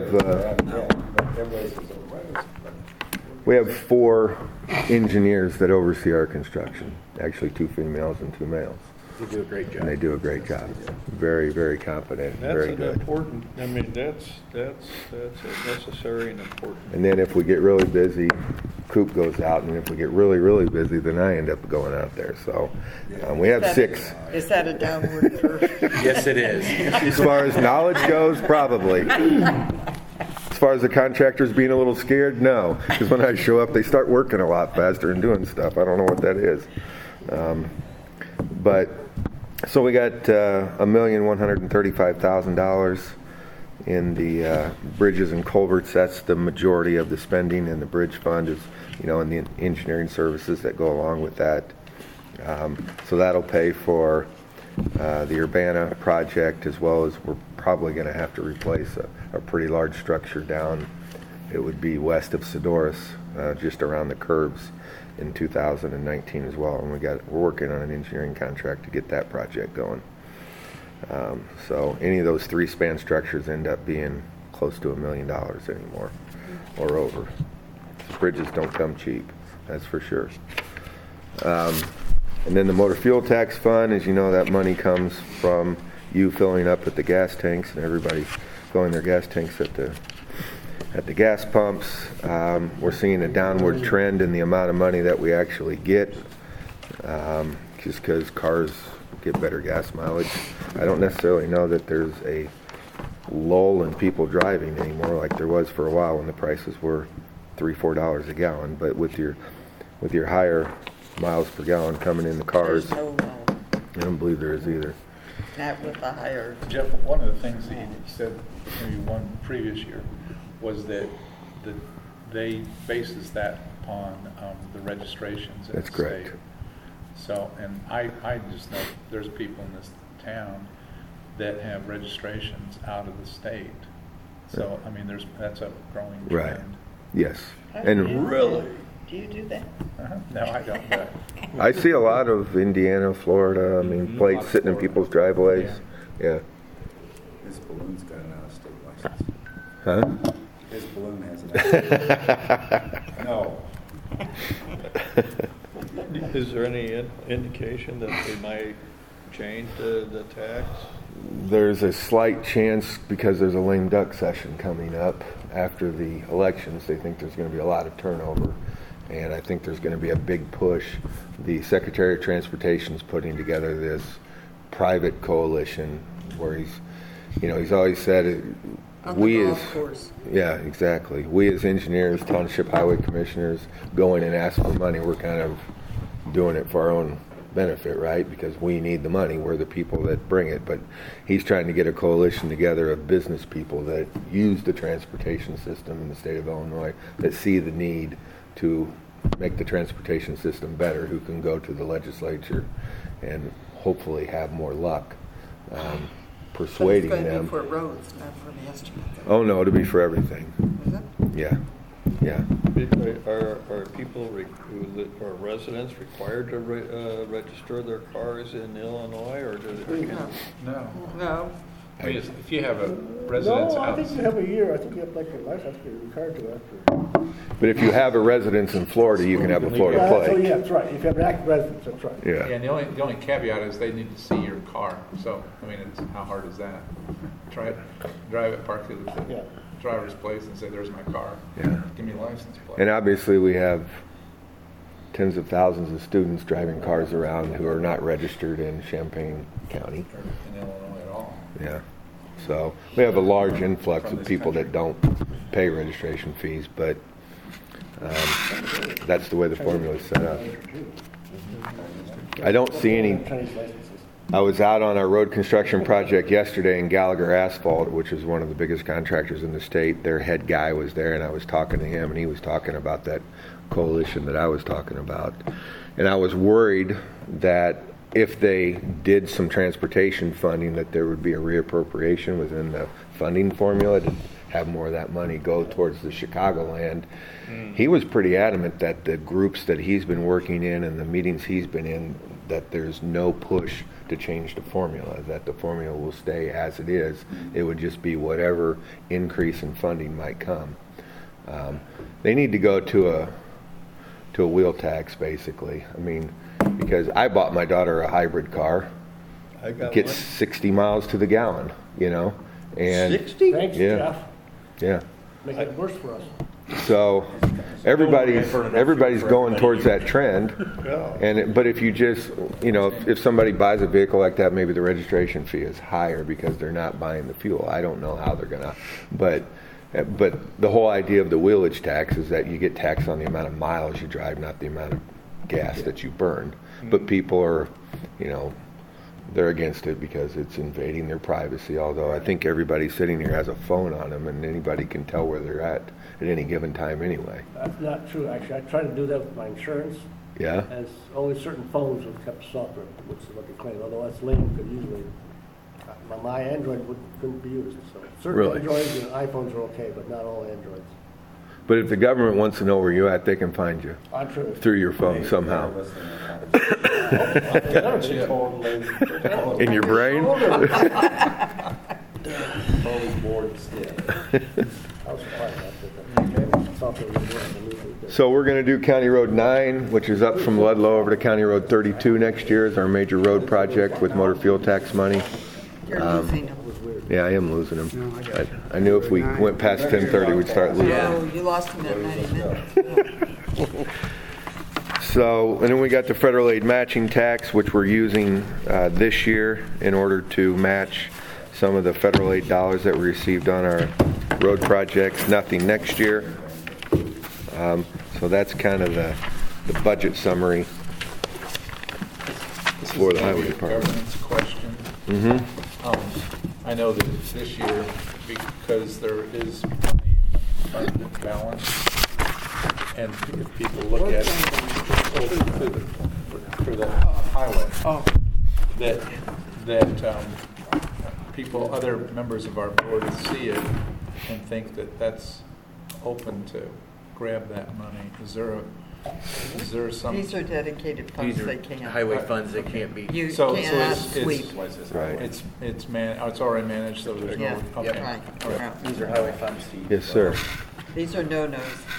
we have 4 engineers that oversee our construction. Actually, 2 females and 2 males.
They do a great job.
And they do a great job. Very, very competent.
That's
very
an
good.
important. I mean, that's necessary and important.
And then if we get really busy, Coop goes out, and if we get really, really busy, then I end up going out there. So we have 6.
Is that a downward curve?
Yes, it is.
As far as knowledge goes, probably. As far as the contractors being a little scared, no. Because when I show up, they start working a lot faster and doing stuff. I don't know what that is. So we got $1,135,000 in the bridges and culverts. That's the majority of the spending, and the bridge fund is, and the engineering services that go along with that. So that'll pay for the Urbana project, as well as we're probably going to have to replace a pretty large structure down. It would be west of Sedoris, just around the curbs, in 2019 as well, and we're working on an engineering contract to get that project going. So any of those 3-span structures end up being close to $1 million anymore, or over. Bridges don't come cheap, that's for sure. And then the motor fuel tax fund, as you know, that money comes from you filling up at the gas tanks, and everybody filling their gas tanks at the gas pumps. We're seeing a downward trend in the amount of money that we actually get, just because cars get better gas mileage. I don't necessarily know that there's a lull in people driving anymore like there was for a while when the prices were $3, $4 a gallon. But with your higher miles per gallon coming in the cars,
There's no lull.
I don't believe there is either.
Not with the higher.
Jeff, one of the things that you said maybe one previous year was that they bases that upon the registrations in
That's
the
correct.
state. So, and I just know there's people in this town that have registrations out of the state. So, I mean, that's a growing trend.
Right. Yes. And
Really?
Do you do that?
No, I don't. But
I see a lot of Indiana, Florida, plates sitting in people's driveways. Yeah.
This balloon's got an out-of-state license.
Huh?
This balloon has an out-of-state. No.
Is there any indication that they might change the tax?
There's a slight chance, because there's a lame duck session coming up after the elections. They think there's going to be a lot of turnover, and I think there's going to be a big push. The Secretary of Transportation is putting together this private coalition where he's always said
On the golf course.
Yeah, exactly. We as engineers, township highway commissioners, go in and ask for money. We're kind of doing it for our own benefit, right? Because we need the money. We're the people that bring it. But he's trying to get a coalition together of business people that use the transportation system in the state of Illinois, that see the need to make the transportation system better, who can go to the legislature and hopefully have more luck. persuading
But it's
them.
going to be for roads, not for the estimate.
Oh, no, it'll be for everything.
Is it?
Yeah, yeah.
Are people, are residents required to register their cars in Illinois, or do they?
No.
No.
I mean, if you have a residence
No, I
out.
think you have a year. I think you have like a license, you're required to after.
But if you have a residence in Florida, you can have a Florida
Yeah, so
plate.
yeah, that's right. If you have an active residence, that's right.
Yeah.
Yeah, and the only caveat is they need to see your car. So, I mean, how hard is that? Drive it, park it at the
Yeah.
driver's place and say, there's my car.
Yeah.
Give me a license plate.
And obviously, we have tens of thousands of students driving cars around who are not registered in Champaign County.
Or in Illinois at all.
Yeah. So we have a large influx of people that don't pay registration fees, but that's the way the formula is set up. I don't see any. I was out on our road construction project yesterday in Gallagher Asphalt, which is one of the biggest contractors in the state. Their head guy was there, and I was talking to him, and he was talking about that coalition that I was talking about. And I was worried that if they did some transportation funding, that there would be a reappropriation within the funding formula to have more of that money go towards the Chicagoland. He was pretty adamant that the groups that he's been working in and the meetings he's been in, that there's no push to change the formula, that the formula will stay as it is. It would just be whatever increase in funding might come. They need to go to a wheel tax, basically. I mean, because I bought my daughter a hybrid car.
I got
Gets
one.
60 miles to the gallon, you know, and
60?
Thanks,
Yeah.
Jeff.
yeah.
Make it worse for us.
So everybody's going towards that trend.
Yeah.
But if you just, you know, if somebody buys a vehicle like that, maybe the registration fee is higher because they're not buying the fuel. I don't know how they're gonna, but the whole idea of the wheelage tax is that you get taxed on the amount of miles you drive, not the amount of gas that you burn. But people are, you know, they're against it because it's invading their privacy, although I think everybody sitting here has a phone on them and anybody can tell where they're at any given time anyway.
That's not true, actually. I tried to do that with my insurance,
Yeah?
and only certain phones have kept software, which is what they claim, although that's lame, because usually my Android couldn't be used. So certain
Really?
Androids and iPhones are okay, but not all Androids.
But if the government wants to know where you're at, they can find you
I'm sure.
through your phone somehow. In your brain? So we're going to do County Road 9, which is up from Ludlow over to County Road 32 next year as our major road project with motor fuel tax money.
You're losing them.
Yeah, I am losing them. I knew if we went past 10:30, we'd start losing them.
Oh, you lost them at 90 minutes.
So, and then we got the federal aid matching tax, which we're using this year in order to match some of the federal aid dollars that we received on our road projects. Nothing next year. So that's kind of the budget summary for the highway department.
Governance question.
Mm-hmm.
I know that this year, because there is money in the fund balance, and if people look at for the highway, that people, other members of our board see it and think that that's open to grab that money. Is there some?
These are dedicated funds
These are
they can't.
highway funds that can't be.
You
So
cannot
it's-
sweep.
Right.
It's already managed, so there's
Yeah,
no, okay.
right.
All right.
Yeah.
These are highway funds.
Yes, sir.
These are no-nos.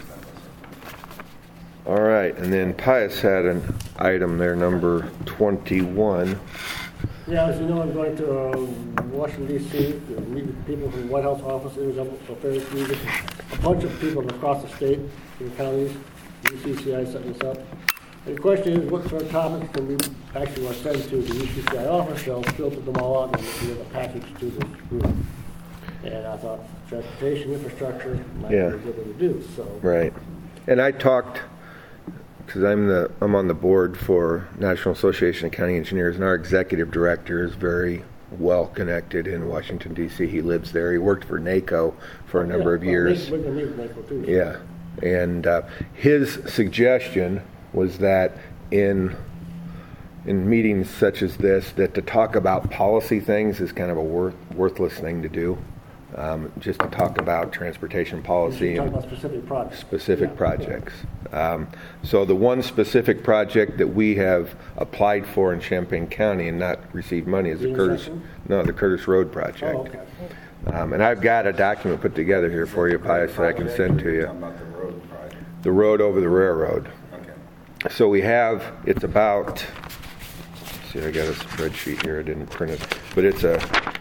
All right, and then Pius had an item there, number 21.
Yeah, as you know, I'm going to Washington D.C. to meet with people from the White House office. It was up for various reasons. A bunch of people from across the state, in the counties, UCCI set this up. And the question is, what sort of topics can we actually want to send to the UCCI office? They'll filter them all out and give a package to this group. And I thought transportation infrastructure might be a good thing to do. So
Right. And I talked, because I'm on the board for National Association of County Engineers, and our executive director is very well connected in Washington, D.C. He lives there. He worked for NACO for a number of years.
We're going to meet with NACO too.
Yeah. And his suggestion was that in in meetings such as this that to talk about policy things is kind of a worthless thing to do. Just to talk about transportation policy
You're
and
talking about specific projects.
specific
Yeah.
projects. So the one specific project that we have applied for in Champaign County and not received money is the Curtis Road project.
Oh, okay.
And I've got a document put together here for you, Pius, that I can send to you.
About the road project.
The road over the railroad.
Okay.
So we have, it's about, let's see, I got a spreadsheet here, I didn't print it, but it's a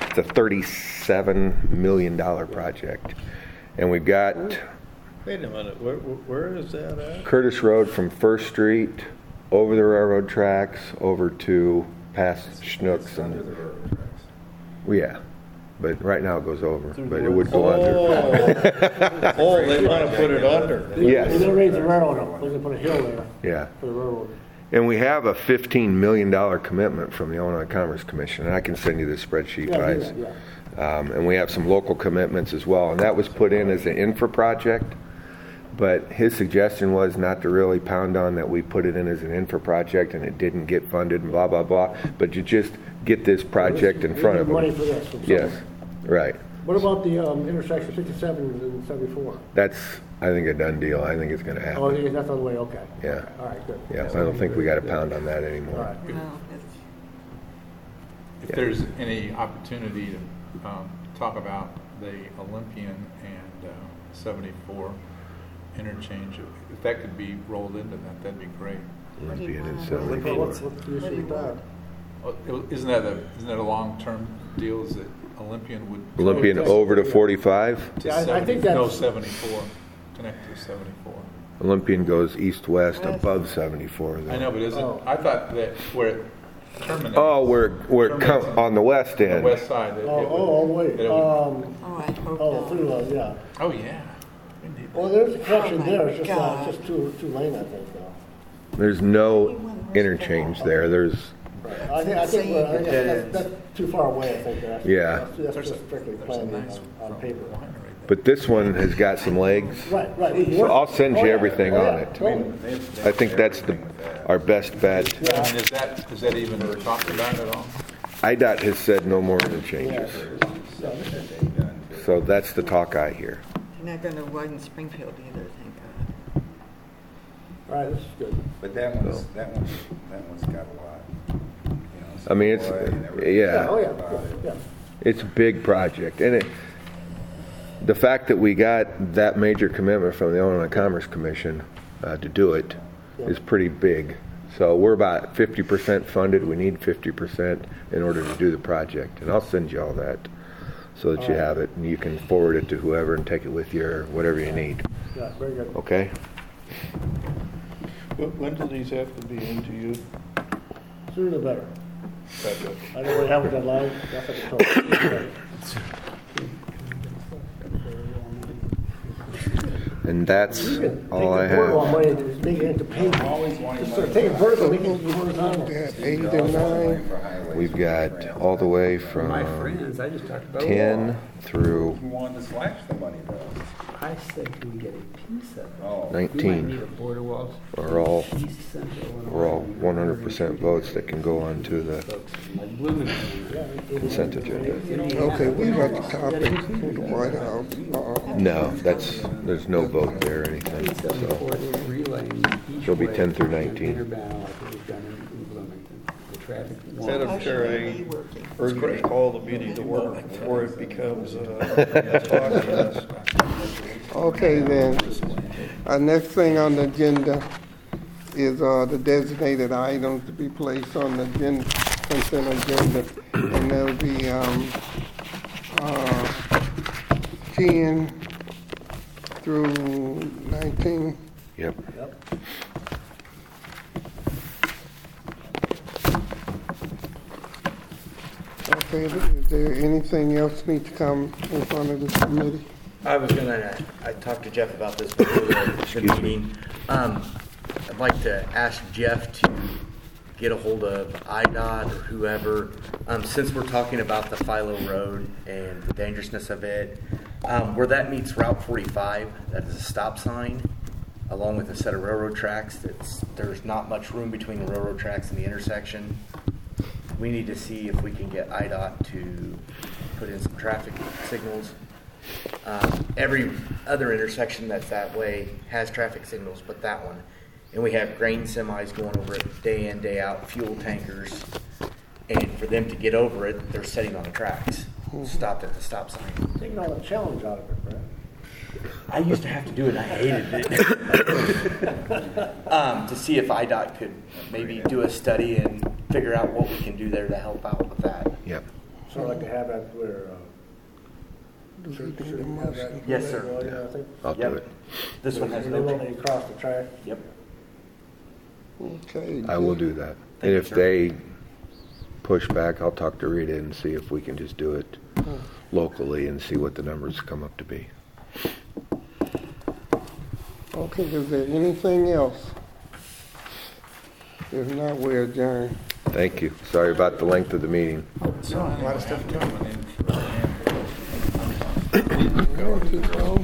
$37 million project. And we've got
Wait a minute, where is that at?
Curtis Road from First Street, over the railroad tracks, over to past Schnucks.
Under
And,
the railroad tracks.
well, yeah, but right now it goes over, but it would go under.
Oh, they want to put it under.
Yes.
They're gonna raise the railroad up, they're gonna put a hill there
Yeah.
for the railroad.
And we have a $15 million commitment from the Illinois Commerce Commission, and I can send you this spreadsheet,
Yeah,
guys.
yeah.
And we have some local commitments as well, and that was put in as an infra project, but his suggestion was not to really pound on that we put it in as an infra project and it didn't get funded and blah, blah, blah, but you just get this project in front of
Money
them.
for this. from
Yes,
somewhere.
right.
What about the intersection 57 and 74?
That's, I think, a done deal. I think it's going to
Oh,
happen.
that's on the way, okay.
Yeah.
All right, good.
Yeah, I don't think we got to pound on that
All
anymore.
right.
Well, it's,
If there's any opportunity to talk about the Olympian and 74 interchange, if that could be rolled into that, that'd be great.
Olympian and
What's
74.
what's the issue with that?
Isn't that a long-term deal? Is that Olympian would
Olympian over to 45.
to
Yeah, I
70
think
no
that's-
74 connect to 74?
Olympian goes east-west above 74. though.
I know, but isn't
Oh.
I thought that where it terminates.
Oh, we're on the west
the
end.
west side. That it would-
Oh, wait.
that it would-
oh, I hope
Oh,
not.
through, yeah.
oh yeah. We need that.
Well, there's a connection
Oh, my
there, it's just
God.
just two lane, I think, though.
There's no interchange there. There's,
I think that's too far away, I think.
Yeah.
That's just strictly
There's a
planning
nice
on paper.
winery there.
but this one has got some legs.
Right.
So I'll send you
Oh, yeah.
everything
Oh,
on
yeah.
it.
Totally.
I think that's our best bet.
I mean, is that even talked about at all?
IDOT has said no more interchanges. So that's the talk I hear.
They're not going to widen Springfield either, thank God.
All right, this is good.
But that one's got a lot.
I mean, it's, yeah.
Oh, yeah, yeah.
It's a big project, and the fact that we got that major commitment from the Illinois Commerce Commission to do it is pretty big. So we're about 50% funded. We need 50% in order to do the project, and I'll send you all that so that you have it and you can forward it to whoever and take it with you or whatever you need.
Yeah, very good.
Okay?
When do these have to be into you?
Sooner the better. I don't really have a deadline. That's what I told.
And that's all I
Take the vertical
have.
money and just make it into payment. Just start taking vertical, make it into horizontal.
Got 8 and 9.
We've got all the way from
My friends, I just talked about
10 through
You want to slash the money, though.
I said we can get a piece of it.
Oh.
We might
19
need a border walls.
are all
East Central Illinois.
we're all 100% votes that can go on to the
Like Bloomington.
consent agenda.
Okay, what about the topic for the White House?
No, there's no vote there or anything. So it'll be 10 through 19.
Is that I'm sure I urge you to call the meeting to order before it becomes talking.
Okay, then. Our next thing on the agenda is the designated items to be placed on the agenda, consent agenda. And that'll be 10 through 19.
Yep.
Okay, is there anything else need to come in front of this committee?
I talked to Jeff about this before the meeting. I'd like to ask Jeff to get a hold of IDOT or whoever, since we're talking about the Philo Road and the dangerousness of it, where that meets Route 45, that is a stop sign. along with a set of railroad tracks. There's not much room between the railroad tracks and the intersection. We need to see if we can get IDOT to put in some traffic signals. Every other intersection that's that way has traffic signals, but that one. And we have grain semis going over it day in, day out, fuel tankers. And for them to get over it, they're sitting on the tracks, stopped at the stop sign.
Taking all the challenge out of it, Brad.
I used to have to do it, and I hated it. To see if IDOT could maybe do a study and figure out what we can do there to help out with that.
Yep.
So I'd like to have that where, should we have that?
Yes, sir.
Yeah, I think.
I'll do it.
This one has
They
no
won't
change.
let you cross the track.
Yep.
Okay.
I will do that.
Thank
And
you,
if
sir.
they push back, I'll talk to Rita and see if we can just do it locally and see what the numbers come up to be.
Okay, is there anything else? If not, we're adjourned.
Thank you. Sorry about the length of the meeting.
A lot of stuff coming in.
Too long.